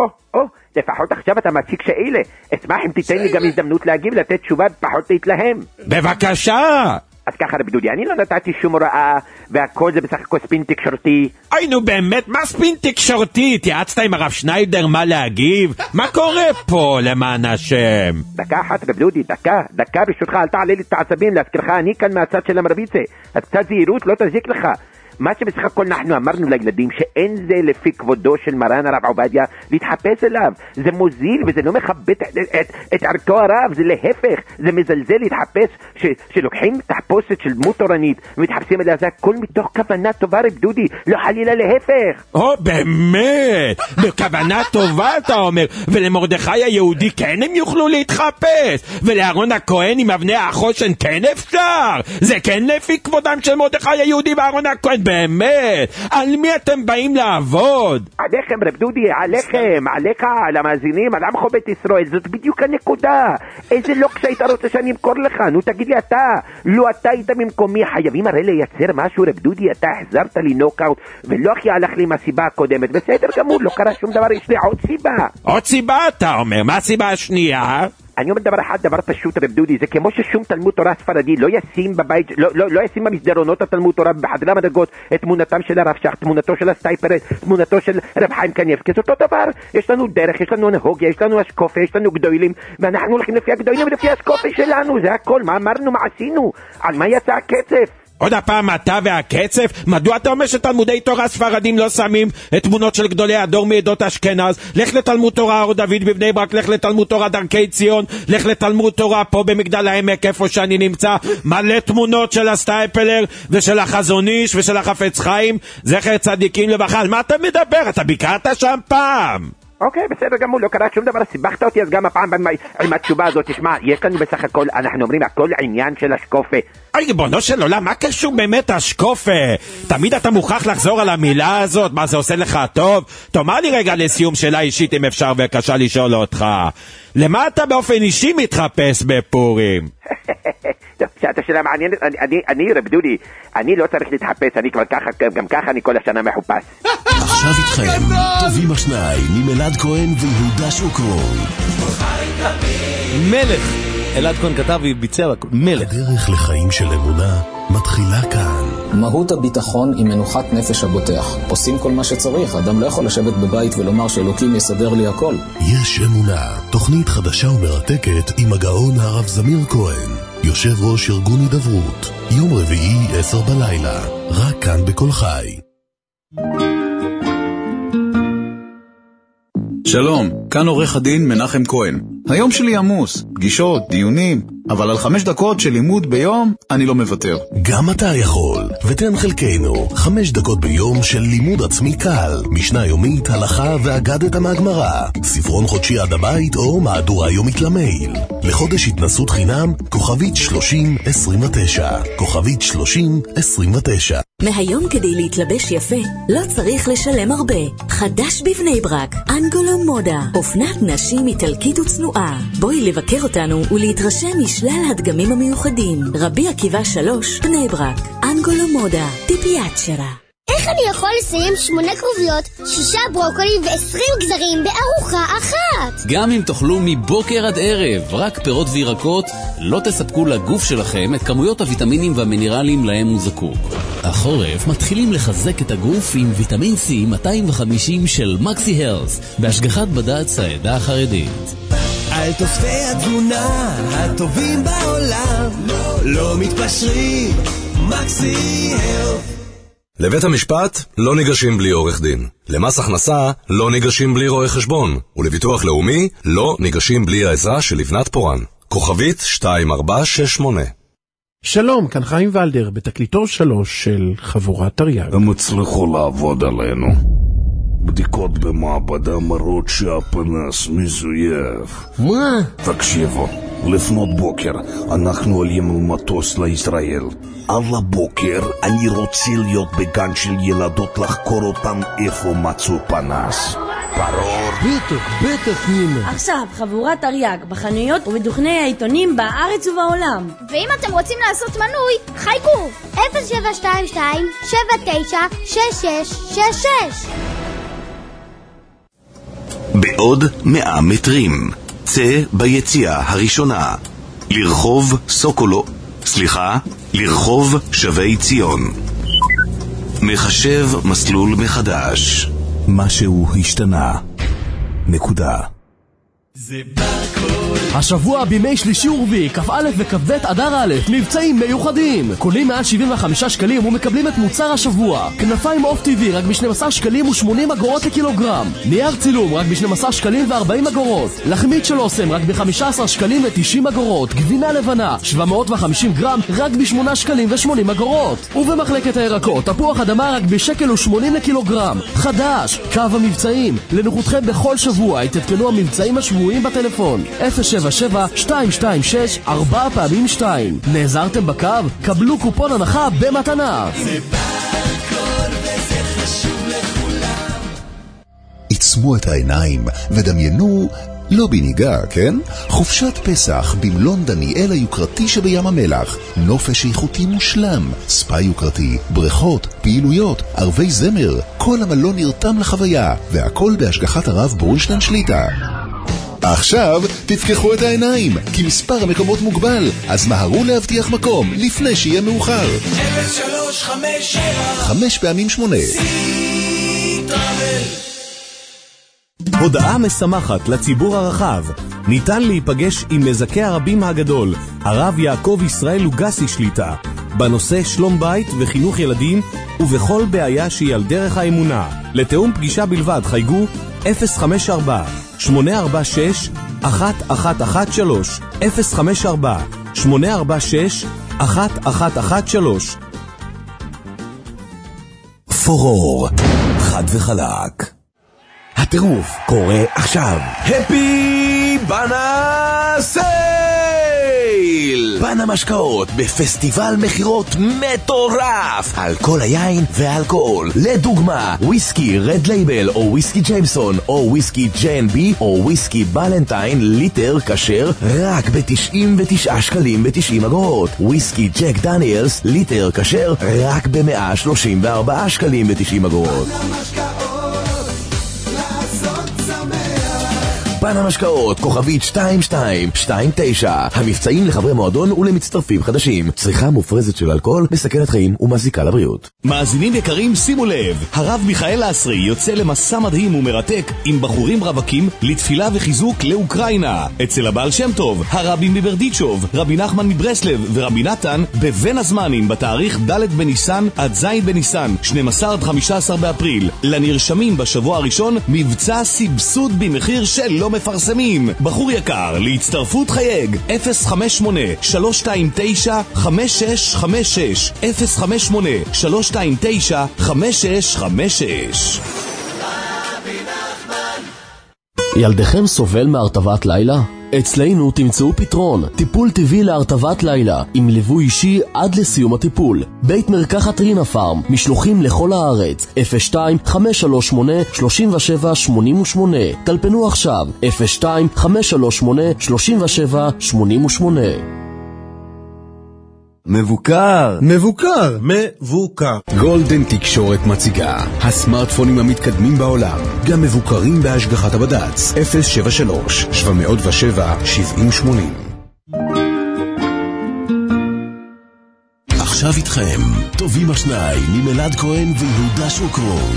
לפחות עכשיו אתה מציג שאלה. אשמח אם תיתן לי גם הזדמנות להגיב, לתת תשובה פחות להתלהם. בבקשה. אז ככה רבי דודי, אני לא נתתי שום הוראה, והכל זה בסך הכל ספין תקשורתי. אוי נו באמת, מה ספין תקשורתי? התייעצת עם הרב שניידר מה להגיב? מה קורה פה למען השם? דקה אחת רבי דודי, דקה ברשותך, אל תעלה לי את העצבים, להזכירך אני כאן מהצד של המרביצה. אז קצת זהירות לא תזיק לך. מה שבסך הכל אנחנו אמרנו לילדים שאין זה לפי כבודו של מרן הרב עובדיה להתחפש אליו, זה מוזיל וזה לא מכבד את ערכו הרב, זה להפך, זה מזלזל להתחפש, שלוקחים תחפושת של דמות תורנית ומתחפשים אליה, זה הכל מתוך כוונה טובה רב דודי, לא חלילה להפך. באמת, בכוונה טובה אתה אומר, ולמרדכי היהודי כן הם יוכלו להתחפש, ולאהרון הכהן עם אבני החושן כן אפשר, זה כן לפי כבודם של מרדכי היהודי ואהרון הכהן. באמת, על מי אתם באים לעבוד? עליכם רב דודי, עליכם, עליך, על המאזינים, על עמכו בית ישראל, זאת בדיוק הנקודה. איזה לוקס היית רוצה שאני אמכור לך? נו תגיד לי אתה, לא אתה היית ממקומי, חייבים הרי לייצר משהו רב דודי, אתה החזרת לי נוקאוט ולא הכי הלך לי מהסיבה הקודמת, בסדר גמור, לא קרה שום דבר, יש לי עוד סיבה. עוד סיבה אתה אומר, מה הסיבה השנייה? אני אומר דבר אחד, דבר פשוט רב דודי, זה כמו ששום תלמוד תורה ספרדי לא ישים בבית, לא ישים במסדרונות התלמוד תורה בחדרי המדרגות את תמונתם של הרב שך, תמונתו של הסטייפרט, תמונתו של רב חיים קניבסקי, זה אותו דבר. יש לנו דרך, יש לנו נהוגיה, יש לנו השקופה, יש לנו גדולים, ואנחנו הולכים לפי הגדולים ולפי השקופה שלנו, זה הכל. מה אמרנו, מה עשינו? על מה יצא הקצף? עוד הפעם אתה והקצף? מדוע אתה אומר שתלמודי תורה ספרדים לא שמים את תמונות של גדולי הדור מעדות אשכנז? לך לתלמוד תורה אור דוד בבני ברק, לך לתלמוד תורה דרכי ציון, לך לתלמוד תורה פה במגדל העמק איפה שאני נמצא, מלא תמונות של הסטייפלר ושל החזון איש ושל החפץ חיים, זכר צדיקים לברכה. על מה אתה מדבר? אתה ביקרת שם פעם? אוקיי, בסדר גמור, לא קרה שום דבר, סיבכת אותי, אז גם הפעם עם התשובה הזאת, תשמע, יש לנו בסך הכל, אנחנו אומרים, הכל עניין של השקופה. אוי, ריבונו של עולם, מה קשור באמת השקופה? תמיד אתה מוכרח לחזור על המילה הזאת, מה זה עושה לך טוב? תאמר לי רגע לסיום שאלה אישית אם אפשר בבקשה לשאול אותך. למה אתה באופן אישי מתחפש בפורים? שאתה שאלה מעניינת, אני רב דודי, אני לא צריך להתחפש, אני כבר ככה, גם ככה אני כל השנה מחופש. עכשיו איתכם, טובים השניים, ממלעד כהן ויהודה שוקרון. מלך! אלעד כהן כתב וביצע מלך. הדרך לחיים של אמונה מתחילה כאן. מהות הביטחון היא מנוחת נפש הבוטח. עושים כל מה שצריך, אדם לא יכול לשבת בבית ולומר שאלוקים יסדר לי הכל. יש אמונה, תוכנית חדשה ומרתקת עם הגאון הרב זמיר כהן, יושב ראש ארגון הידברות, יום רביעי 10 בלילה, רק כאן בכל חי. שלום, כאן עורך הדין מנחם כהן. היום שלי עמוס, פגישות, דיונים, אבל על 5 דקות של לימוד ביום אני לא מוותר. גם אתה יכול, ותן חלקנו 5 דקות ביום של לימוד עצמי קל, משנה יומית, הלכה ואגדת מהגמרא, ספרון חודשי עד הבית או מהדורה יומית למייל. לחודש התנסות חינם, כוכבית 3029, כוכבית 3029. מהיום כדי להתלבש יפה, לא צריך לשלם הרבה. חדש בבני ברק, אנגולו מודה, אופנת נשים איטלקית וצנועה. בואי לבקר אותנו ולהתרשם משלל הדגמים המיוחדים. רבי עקיבא 3, בני ברק, אנגולו מודה, טיפיאצ'רה. איך אני יכול לסיים 8 כרוביות, 6 ברוקולים ו20 גזרים בארוחה אחת? גם אם תאכלו מבוקר עד ערב רק פירות וירקות, לא תספקו לגוף שלכם את כמויות הוויטמינים והמינרלים להם הוא זקוק. החורף מתחילים לחזק את הגוף עם ויטמין C 250 של מקסי הרס, בהשגחת בד"ץ העדה החרדית. על תוספי התזונה הטובים בעולם, לא מתפשרים, מקסי הרס. לבית המשפט לא ניגשים בלי עורך דין. למס הכנסה לא ניגשים בלי רואה חשבון. ולביטוח לאומי לא ניגשים בלי העזרה של לבנת פורן. כוכבית 2468. שלום, כאן חיים ולדר, בתקליטור 3 של חבורת תרי"ג. הם הצליחו לעבוד עלינו. בדיקות במעבדה מראות שהפנס מזויף. מה? תקשיבו, לפנות בוקר אנחנו עולים על מטוס לישראל. על הבוקר אני רוצה להיות בגן של ילדות לחקור אותם איפה מצאו פנס. ברור? בטח נינה. עכשיו חבורת תרי"ג בחנויות ובדוכני העיתונים בארץ ובעולם. ואם אתם רוצים לעשות מנוי, חייגו 0722-796666. בעוד 100 מטרים, צא ביציאה הראשונה, לרחוב לרחוב שבי ציון. מחשב מסלול מחדש. משהו השתנה. נקודה. זה ברקוד. השבוע בימי שלישי ורביעי, כ"א וכ"ב אדר א', מבצעים מיוחדים. קונים מעל 75 שקלים ומקבלים את מוצר השבוע. כנפיים עוף טבעי רק ב12 שקלים ו80 אגורות לקילוגרם. נייר צילום רק ב12 שקלים ו40 אגורות. לחמית של אוסם רק ב15 שקלים ו90 אגורות. גבינה לבנה 750 גרם רק ב8 שקלים ו80 אגורות. ובמחלקת הירקות, תפוח אדמה רק ב1.80 לקילוגרם. חדש, קו המבצעים. לנוחותכם בכל שבוע התעדכנו המבצעים השבועיים בטלפון 077-226-4x2. נעזרתם בקו? קבלו קופון הנחה במתנה. זה ברקוד וזה חשוב לכולם. עצמו את העיניים ודמיינו, לא בניגה, כן? חופשת פסח במלון דניאל היוקרתי שבים המלח. נופש איכותי מושלם, ספה יוקרתי, בריכות, פעילויות, ערבי זמר. כל המלון נרתם לחוויה, והכל בהשגחת הרב בורנשטיין שליטה. עכשיו תפקחו את העיניים, כי מספר המקומות מוגבל, אז מהרו להבטיח מקום לפני שיהיה מאוחר. 0357 5 פעמים 8. הודעה משמחת לציבור הרחב. ניתן להיפגש עם מזכה הרבים הגדול, הרב יעקב ישראל לוגסי שליטה, בנושא שלום בית וחינוך ילדים ובכל בעיה שהיא על דרך האמונה. לתאום פגישה בלבד חייגו 054-846-1113 054-846-1113. פורור, חד וחלק. הטירוף קורה עכשיו. הפי בנה סייל! בנה משקאות בפסטיבל מחירות מטורף על כל היין והאלכוהול. לדוגמה, וויסקי רד לייבל או וויסקי ג'יימסון או וויסקי J&B או וויסקי בלנטיין ליטר כשר רק ב99 שקלים ב90 אגורות. וויסקי ג'ק דניאלס ליטר כשר רק ב134 שקלים ב90 אגורות. בנה המשקאות, כוכבית 2229. המבצעים לחברי מועדון ולמצטרפים חדשים. צריכה מופרזת של אלכוהול מסכנת חיים ומזיקה לבריאות. מאזינים יקרים, שימו לב, הרב מיכאל אסרי יוצא למסע מדהים ומרתק עם בחורים רווקים לתפילה וחיזוק לאוקראינה. אצל הבעל שם טוב, הרבי מברדיצ'וב, רבי נחמן מברסלב ורבי נתן בבין הזמנים בתאריך ד' בניסן עד ז' בניסן 12 עד 15 באפריל. לנרשמים בשבוע הראשון מבצע סבסוד במחיר של לא מפרסמים. בחור יקר, להצטרפות חייג 058-329-5656 058-329-5656. ילדכם סובל מהרטבת לילה? אצלנו תמצאו פתרון, טיפול טבעי להרטבת לילה, עם ליווי אישי עד לסיום הטיפול. בית מרקחת רינה פארם, משלוחים לכל הארץ, 02-538-3788. טלפנו עכשיו, 02-538-3788. מבוקר. מבוקר. מבוקר. גולדן תקשורת מציגה הסמארטפונים המתקדמים בעולם, גם מבוקרים בהשגחת הבד"ץ. 073 707 7080. עכשיו איתכם, טובים השניים עם אלעד כהן ויהודה שוקרון.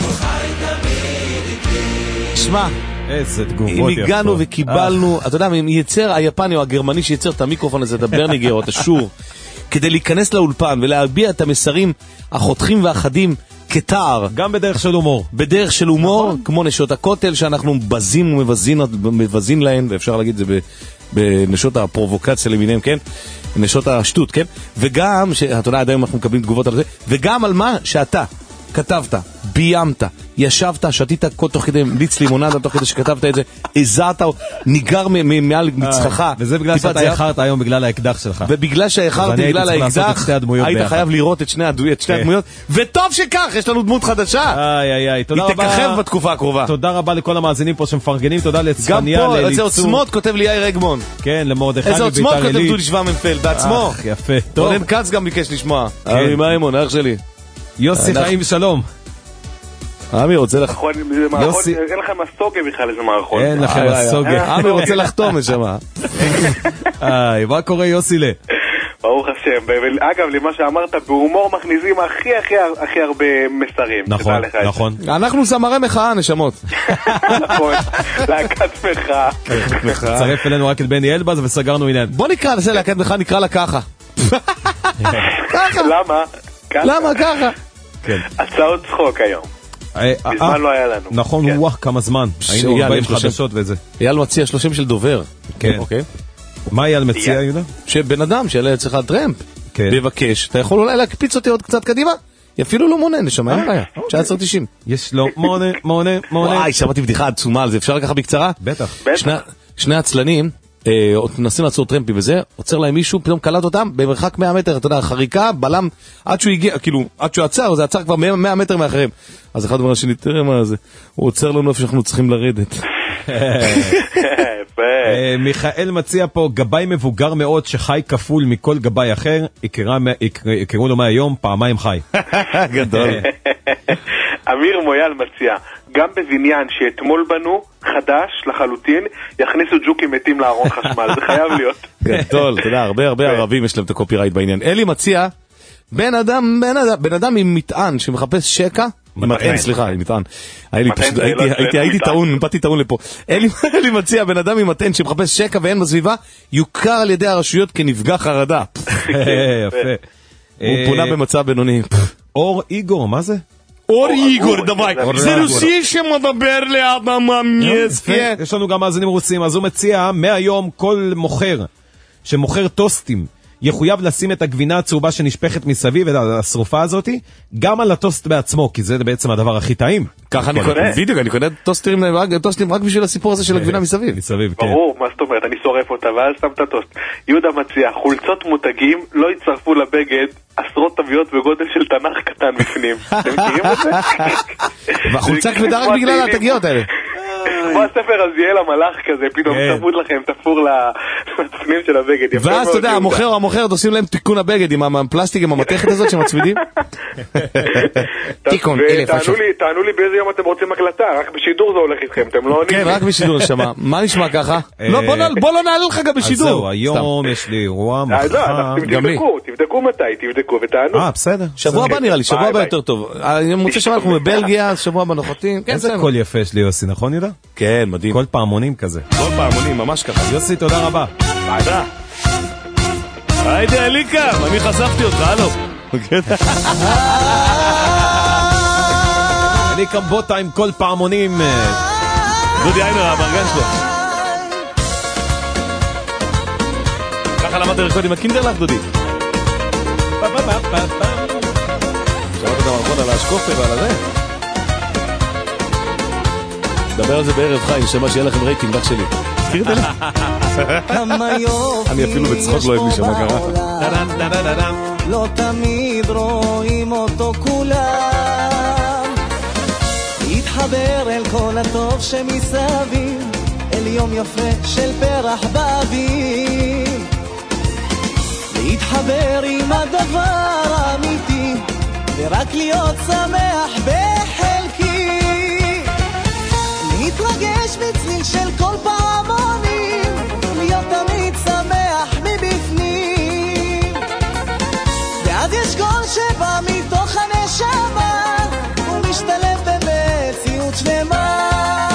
שמע, איזה תגובות אם הגענו וקיבלנו, אתה יודע, אם ייצר היפני או הגרמני שייצר את המיקרופון הזה, את הברניגר או את השור, כדי להיכנס לאולפן ולהביע את המסרים החותכים והחדים כתער. גם בדרך של הומור. בדרך של הומור, כמו נשות הכותל שאנחנו בזים ומבזים להן, ואפשר להגיד את זה בנשות הפרובוקציה למיניהם, כן? נשות השטות, כן? וגם, אתה יודע, עדיין אנחנו מקבלים תגובות על זה, וגם על מה שאתה כתבת, ביימת, ישבת, שתית כל תוך כדי ליץ לימונדה, תוך כדי שכתבת את זה, הזעת, ניגר מעל מצחך. וזה בגלל שאתה איחרת היום בגלל האקדח שלך. ובגלל שהאיחרת בגלל האקדח, היית חייב לראות את שני הדמויות, וטוב שכך, יש לנו דמות חדשה. תודה רבה. היא תככב בתקופה הקרובה. תודה רבה לכל המאזינים פה שמפרגנים, תודה לצפניה, גם פה, איזה עוצמות כותב לי יאיר רגמון. כן, למרדכי איזה עוצמות כותב דודי שוונמנפלד, בעצמו. יפה. רונן כץ גם ביקש לשמוע. מה אימון, אח שלי. יוסי חיים שלום. עמי רוצה לך... יוסי... אין לכם מסוגה בכלל איזה מערכון. אין לכם מסוגה. עמי רוצה לחתום לשמה. מה קורה יוסי לה? ברוך השם. אגב, למה שאמרת, בהומור מכניסים הכי הרבה מסרים. נכון, נכון. אנחנו זמרי מחאה, נשמות. נכון, להקת מחאה. צרף אלינו רק את בני אלבז וסגרנו עניין. בוא נקרא לזה להקת מחאה, נקרא לה ככה. למה? למה ככה? הצעות צחוק היום. בזמן לא היה לנו. נכון, וואח, כמה זמן. היינו באים חדשות וזה. אייל מציע 30 של דובר. כן. מה אייל מציע, יהודה? שבן אדם שיעלה צריך טרמפ, בבקש, אתה יכול אולי להקפיץ אותי עוד קצת קדימה? אפילו לא מונה, נשמע, אין בעיה. 1990. יש לו מונה. וואי, שמעתי בדיחה עצומה על זה, אפשר לקחת בקצרה? בטח. שני הצלנים, נסים לעצור טרמפי וזה, עוצר להם מישהו, פתאום קלט אותם במרחק 100 מטר, אתה יודע, חריקה, בלם, עד שהוא הגיע, כאילו, עד שהוא עצר, זה עצר כבר 100 מטר מאחרים. אז אחד אומר השני, תראה מה זה, הוא עוצר לנו איפה שאנחנו צריכים לרדת. מיכאל מציע פה גבאי מבוגר מאוד שחי כפול מכל גבאי אחר, יקראו לו מהיום פעמיים חי. גדול. אמיר מויאל מציע, גם בבניין שאתמול בנו, חדש לחלוטין, יכניסו ג'וקים מתים לארון חשמל, זה חייב להיות. גדול, אתה יודע, הרבה ערבים יש להם את הקופירייט בעניין. אלי מציע, בן אדם עם מטען שמחפש שקע, סליחה, עם מטען. הייתי טעון, באתי טעון לפה. אלי מציע, בן אדם עם מטען שמחפש שקע ואין בסביבה, יוכר על ידי הרשויות כנפגע חרדה. יפה. הוא פונה במצב בינוני. אור איגור, מה זה? אור איגור, דווי. זה רוסי שמדבר לאדם המייסקי. יש לנו גם מאזינים רוסים, אז הוא מציע, מהיום כל מוכר שמוכר טוסטים, יחויב לשים את הגבינה הצהובה שנשפכת מסביב, את השרופה הזאת, גם על הטוסט בעצמו, כי זה בעצם הדבר הכי טעים. ככה אני קונה, בדיוק, אני קונה טוסטים רק בשביל הסיפור הזה של הגבינה מסביב. ברור, מה זאת אומרת, אני שורף אותה, ואז שם את הטוסט. יהודה מציע, חולצות מותגים לא יצרפו לבגד עשרות תוויות בגודל של תנך קטן בפנים. אתם מכירים את זה? והחולצה כבדה רק בגלל התגיות האלה. כמו הספר עזיאל המלאך כזה, פתאום צמוד לכם תפור לפנים של הבגד. ואז אתה יודע, המוכר עושים להם תיקון הבגד עם הפלסטיק, עם המתכת הזאת שמצמידים. תיקון, תענו לי באיזה יום אתם רוצים הקלטה, רק בשידור זה הולך איתכם, אתם לא עונים. כן, רק בשידור נשמה. מה נשמע ככה? בוא לא נעלה לך גם בשידור. זהו, היום יש לי אירוע מחר. תבדקו מתי, תבדקו ותענו. בסדר. שבוע הבא נראה לי, שבוע הבא יותר טוב. אני מוצא שבוע אנחנו בבלגיה, שבוע הבא נוחתים. איזה קול יפה יש לי יוסי, נכון יהודה? כן, מדהים. כל פעמונים כזה. כל פעמונים, ממש ככה. יוסי, תודה רבה. תודה. היידה אליקה, אני חשפתי אותך, הלו. אני קמבוטה עם כל פעמונים. דודי איינר, המרגן שלו. ככה למדת לרקוד עם הקינדרלך, דודי. שמעת את המערכון על האשקופה ועל הזה? דבר על זה בערב חיים, שמה שיהיה לכם רייטינג, לך שלי. תראי את אלה? אני אפילו בצחוק לא אוהב לי שמה קרה. לא תמיד רואים אותו כולם, להתחבר אל כל הטוב שמסביב, אל יום יפה של פרח באביב, להתחבר עם הדבר האמיתי ורק להיות שמח בחלקי, להתרגש בצליל של כל פעמונים, להיות תמיד שמח מבפנים, ואז יש קול שבא מתוך הנשמה ומשתלב במציאות שלמה,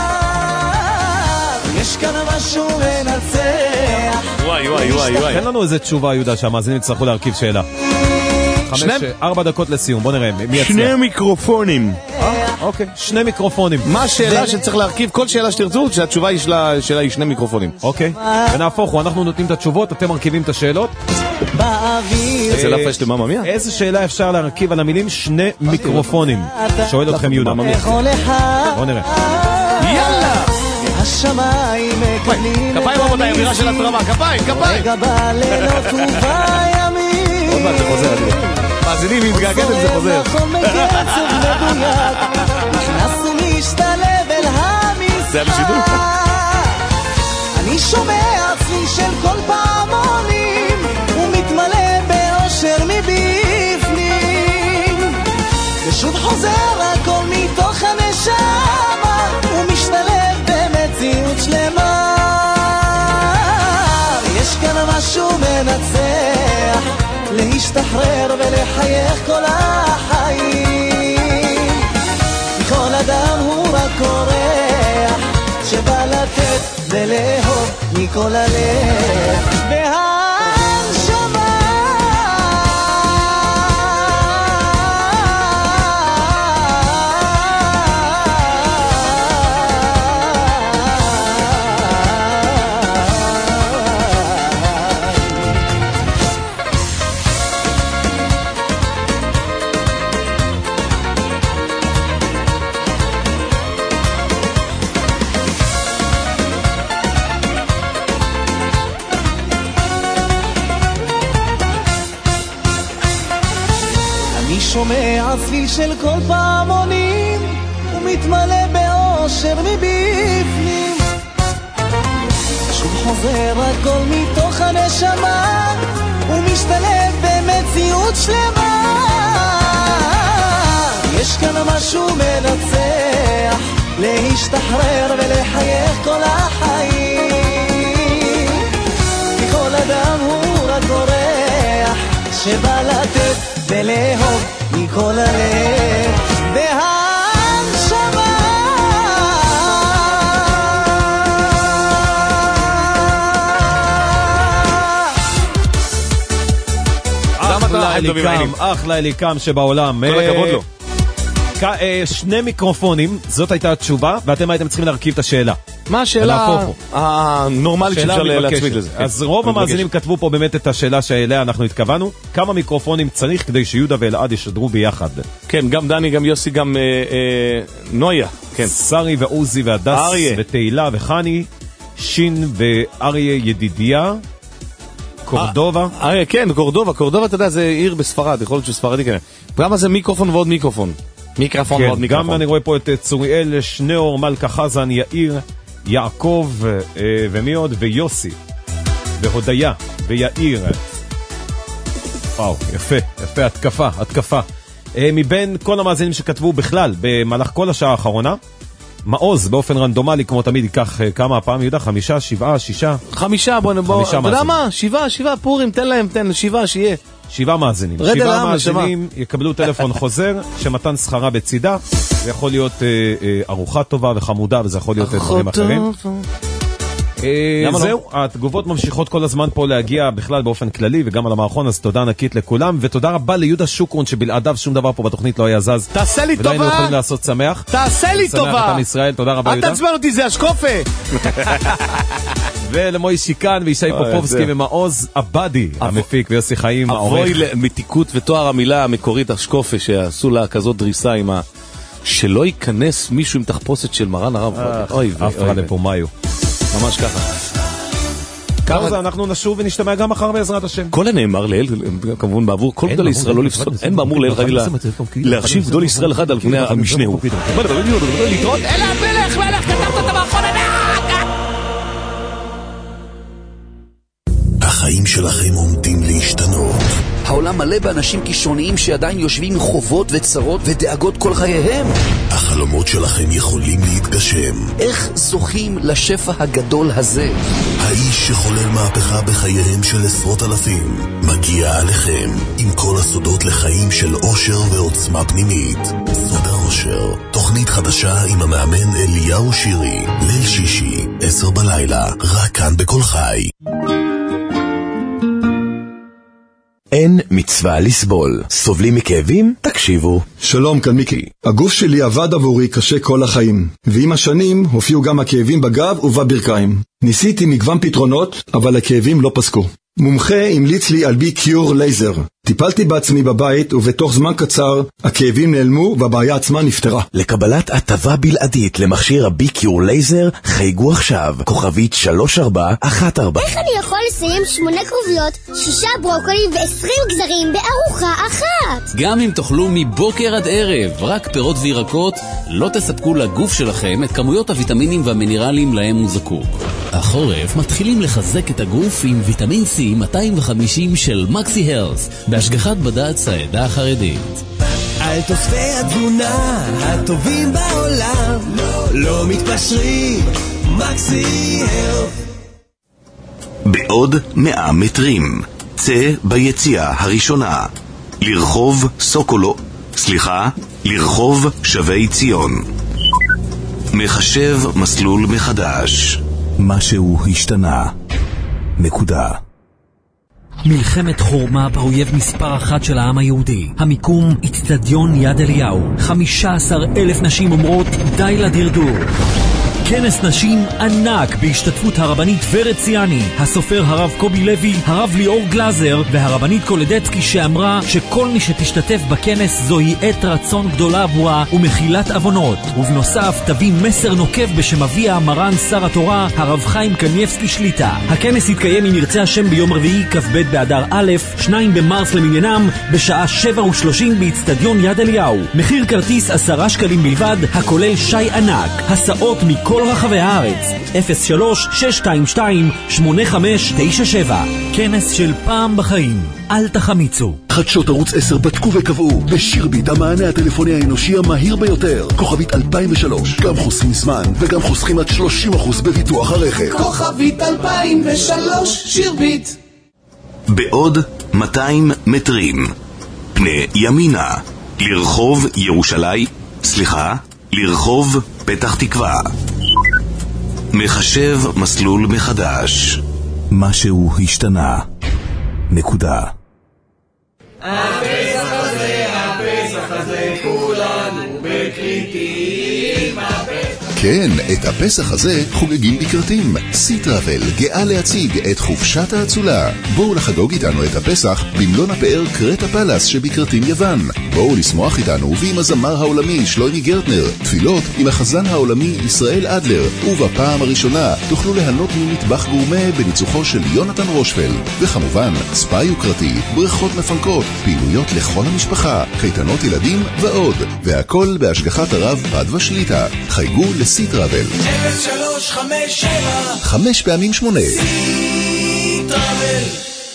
יש כאן משהו מנצח. וואי וואי וואי וואי, תן לנו איזה תשובה יהודה שהמאזינים יצטרכו להרכיב שאלה. 4 דקות לסיום, בוא נראה מי יצליח. 2 מיקרופונים. אוקיי, 2 מיקרופונים. מה השאלה שצריך להרכיב? כל שאלה שתרצו, שהתשובה היא שלה היא 2 מיקרופונים. אוקיי, ונהפוך הוא, אנחנו נותנים את התשובות, אתם מרכיבים את השאלות. איזה לאפה יש למאמה מיה? איזה שאלה אפשר להרכיב על המילים 2 מיקרופונים? שואל אתכם יהודה. בוא נראה. יאללה! השמיים מקבלים כפיים רבותיי, אווירה של התרמה, כפיים, כפיים! רגע בלילות ובימים עוד מעט זה חוזר, מאזינים, אם מתגעגעת זה חוזר. הכל מקצב מדויק נכנס ומשתלב אל המשחק, זה היה בשידור? אני שומע צליל של כל פעמונים ומתמלא באושר מבפנים, ושוב חוזר הכל מתוך הנשמה ומשתלב במציאות שלמה, יש כאן משהו מנצח להשתחרר ולחייך כל החיים, כל אדם הוא רק אורח שבא לתת ולאהוב מכל הלב והנשמה. שומע צליל של כל פעמונים ומתמלא באושר מבפנים, שוב חוזר הכל מתוך הנשמה ומשתלב במציאות שלמה, יש כאן משהו מנצח להשתחרר ולחייך כל החיים, כי כל אדם הוא רק אורח שבא לתת ולאהוב מכל הלב והנשמה. אחלה אליקם שבעולם. כל הכבוד לו. 2 מיקרופונים, זאת הייתה התשובה, ואתם הייתם צריכים להרכיב את השאלה. מה השאלה הנורמלית שאפשר להצמיד לזה? אז רוב המאזינים כתבו פה באמת את השאלה שאליה אנחנו התכוונו. כמה מיקרופונים צריך כדי שיהודה ואלעד ישדרו ביחד? כן, גם דני, גם יוסי, גם נויה. שרי ועוזי והדס ותהילה וחני, שין ואריה ידידיה, קורדובה. כן, קורדובה, אתה יודע, זה עיר בספרד, יכול להיות שספרדי כנראה. כמה זה מיקרופון ועוד מיקרופון? מיקרופון ועוד מיקרופון. גם אני רואה פה את צוריאל, שניאור, מלכה חזן, יאיר, יעקב ומי עוד? ויוסי, והודיה, ויאיר. וואו, יפה, התקפה. מבין כל המאזינים שכתבו בכלל במהלך כל השעה האחרונה, מעוז באופן רנדומלי כמו תמיד ייקח כמה פעם יהודה? 5, 7, 6? 5, בוא, אתה יודע מה? 7 פורים, תן להם, 7 שיהיה. 7 מאזינים. 7 מאזינים יקבלו טלפון חוזר שמתן שכרה בצידה, זה יכול להיות ארוחה טובה וחמודה, וזה יכול להיות דברים אחרים. זהו, התגובות ממשיכות כל הזמן פה להגיע בכלל באופן כללי וגם על המערכון, אז תודה ענקית לכולם, ותודה רבה ליהודה שוקרון שבלעדיו שום דבר פה בתוכנית לא היה זז. תעשה לי טובה! ולא היינו יכולים לעשות שמח. תעשה לי טובה! שמח את עם ישראל, תודה רבה יהודה. אל תעצבן אותי, זה השקופה! ולמוישי כאן וישי פופובסקי ומעוז עבדי המפיק ויוסי חיים העורך. אבוי למתיקות ותואר המילה המקורית השקופה שעשו לה כזאת דריסה עם שלא ייכנס מישהו עם תחפושת של מרן הרב. אוי אפרה לפומיו. ממש ככה. ככה זה, אנחנו נשוב ונשתמע גם מחר בעזרת השם. כל הנאמר לאל, כמובן בעבור כל גדול ישראל לא לפסול, אין באמור לאל חלילה להחשיב גדול ישראל אחד על פני המשנהו. להתראות, אלה המלך, כתבת את המערכון ענק! החיים החיים שלכם עומדים להשתנות. העולם מלא באנשים כישרוניים שעדיין יושבים עם חובות וצרות ודאגות כל חייהם. החלומות שלכם יכולים להתגשם. איך זוכים לשפע הגדול הזה? האיש שחולל מהפכה בחייהם של עשרות אלפים מגיע עליכם עם כל הסודות לחיים של אושר ועוצמה פנימית. סוד האושר, תוכנית חדשה עם המאמן אליהו שירי, ליל שישי 10 בלילה, רק כאן בכל חי. אין מצווה לסבול. סובלים מכאבים? תקשיבו. שלום, כאן מיקי. הגוף שלי עבד עבורי קשה כל החיים, ועם השנים הופיעו גם הכאבים בגב ובברכיים. ניסיתי מגוון פתרונות, אבל הכאבים לא פסקו. מומחה המליץ לי על בי-קיור לייזר. טיפלתי בעצמי בבית, ובתוך זמן קצר הכאבים נעלמו והבעיה עצמה נפתרה. לקבלת הטבה בלעדית למכשיר הבי-קיור לייזר, חייגו עכשיו, כוכבית 3414. איך אני יכול לסיים 8 כרוביות, 6 ברוקולי ו20 גזרים בארוחה אחת? גם אם תאכלו מבוקר עד ערב רק פירות וירקות, לא תספקו לגוף שלכם את כמויות הוויטמינים והמינרלים להם הוא זקוק. החורף מתחילים לחזק את הגוף עם ויטמין C 250 של מקסי הרס, בהשגחת בד"ץ העדה החרדית. על תוספי התזונה הטובים בעולם, לא מתפשרים, מקסי הרס. בעוד 100 מטרים, צא ביציאה הראשונה, לרחוב לרחוב שבי ציון. מחשב מסלול מחדש. משהו השתנה. נקודה. מלחמת חורמה באויב מספר 1 של העם היהודי. המיקום אצטדיון יד אליהו. 15,000 נשים אומרות די לדרדור. כנס נשים ענק בהשתתפות הרבנית ורד ציאני, הסופר הרב קובי לוי, הרב ליאור גלזר והרבנית קולדצקי, שאמרה שכל מי שתשתתף בכנס זוהי עת רצון גדולה עבורה ומחילת אבונות. ובנוסף תביא מסר נוקב בשם אביה מרן שר התורה הרב חיים קניבסקי שליטה. הכנס יתקיים אם ירצה השם ביום רביעי כ"ב באדר א' 2 במרס למניינם בשעה 7:30 באצטדיון יד אליהו. מחיר כרטיס 10 שקלים בלבד, הכולל שי ענק, הסעות מכל רחבי הארץ. 03-622-8597. כנס של פעם בחיים, אל תחמיצו. חדשות ערוץ 10 בדקו וקבעו בשירביט המענה הטלפוני האנושי המהיר ביותר, כוכבית 2003. גם חוסכים זמן וגם חוסכים עד 30% בביטוח הרכב. כוכבית 2003 שירביט. בעוד 200 מטרים, פני ימינה, לרחוב פתח תקווה. מחשב מסלול מחדש. משהו השתנה. נקודה. הפסח הזה, כולנו בקריטים. כן, את הפסח הזה חוגגים בקרטים. סי-טראבל גאה להציג את חופשת האצולה. בואו לחגוג איתנו את הפסח במלון הפאר קרטה פלאס שבקרטים יוון. בואו לשמוח איתנו ועם הזמר העולמי שלוימי גרטנר, תפילות עם החזן העולמי ישראל אדלר, ובפעם הראשונה תוכלו ליהנות ממטבח גורמה בניצוחו של יונתן רושפלד. וכמובן ספא יוקרתי, בריכות מפנקות, פעילויות לכל המשפחה, קייטנות ילדים ועוד, והכל בהשגחת הרב רדווה שליטה. חייגו סי-טראבל 0357 5 פעמים 8. סי-טראבל.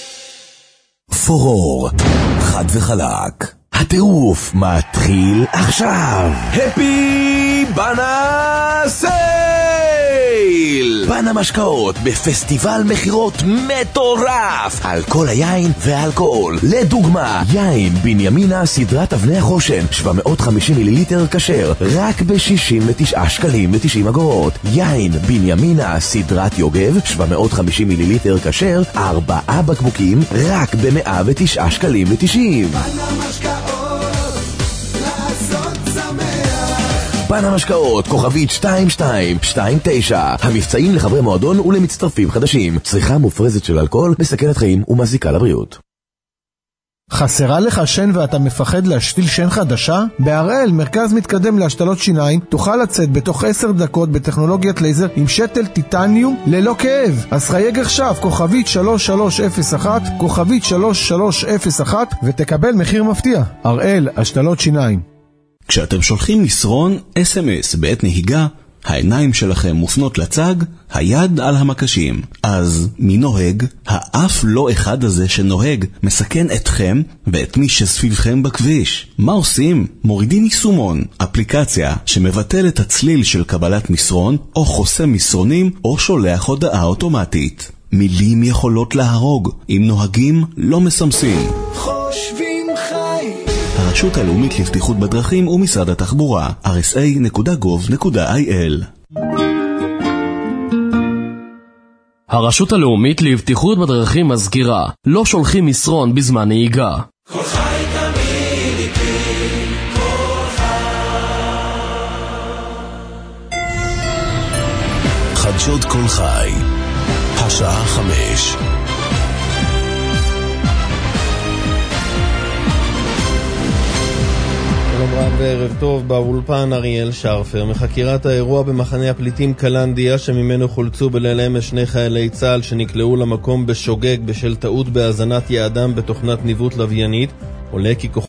פורור, חד וחלק. הטירוף מתחיל עכשיו. הפי בנה סייל! בנה משקאות בפסטיבל מחירות מטורף על כל היין והאלכוהול. לדוגמה, יין בנימינה סדרת אבני החושן 750 מיליליטר כשר רק ב-69 שקלים ו90 אגורות. יין בנימינה סדרת יוגב 750 מיליליטר כשר 4 בקבוקים רק ב-109 שקלים ו90. בנה משקאות, כוכבית 2229. המבצעים לחברי מועדון ולמצטרפים חדשים. צריכה מופרזת של אלכוהול מסכנת חיים ומזיקה לבריאות. חסרה לך שן ואתה מפחד להשתיל שן חדשה? בהראל, מרכז מתקדם להשתלות שיניים, תוכל לצאת בתוך 10 דקות בטכנולוגיית לייזר עם שתל טיטניום ללא כאב. אז חייג עכשיו, כוכבית 3301, כוכבית 3301, ותקבל מחיר מפתיע. הראל, השתלות שיניים. כשאתם שולחים מסרון, SMS בעת נהיגה, העיניים שלכם מופנות לצג, היד על המקשים. אז מי נוהג? האף לא אחד הזה שנוהג מסכן אתכם ואת מי שסביבכם בכביש. מה עושים? מורידים יישומון, אפליקציה שמבטל את הצליל של קבלת מסרון, או חוסם מסרונים, או שולח הודעה אוטומטית. מילים יכולות להרוג אם נוהגים לא מסמסים. חושבים חי. הרשות הלאומית לבטיחות בדרכים ומשרד התחבורה, rsa.gov.il. הרשות הלאומית לבטיחות בדרכים מזכירה, לא שולחים מסרון בזמן נהיגה. כל חי תמיד איתי, כל חדשות כל חי, השעה 5. שלום רב וערב טוב, באולפן אריאל שרפר. מחקירת האירוע במחנה הפליטים קלנדיה, שממנו חולצו בליל אמש שני חיילי צה"ל שנקלעו למקום בשוגג בשל טעות בהזנת יעדם בתוכנת ניווט לוויינית, עולה כי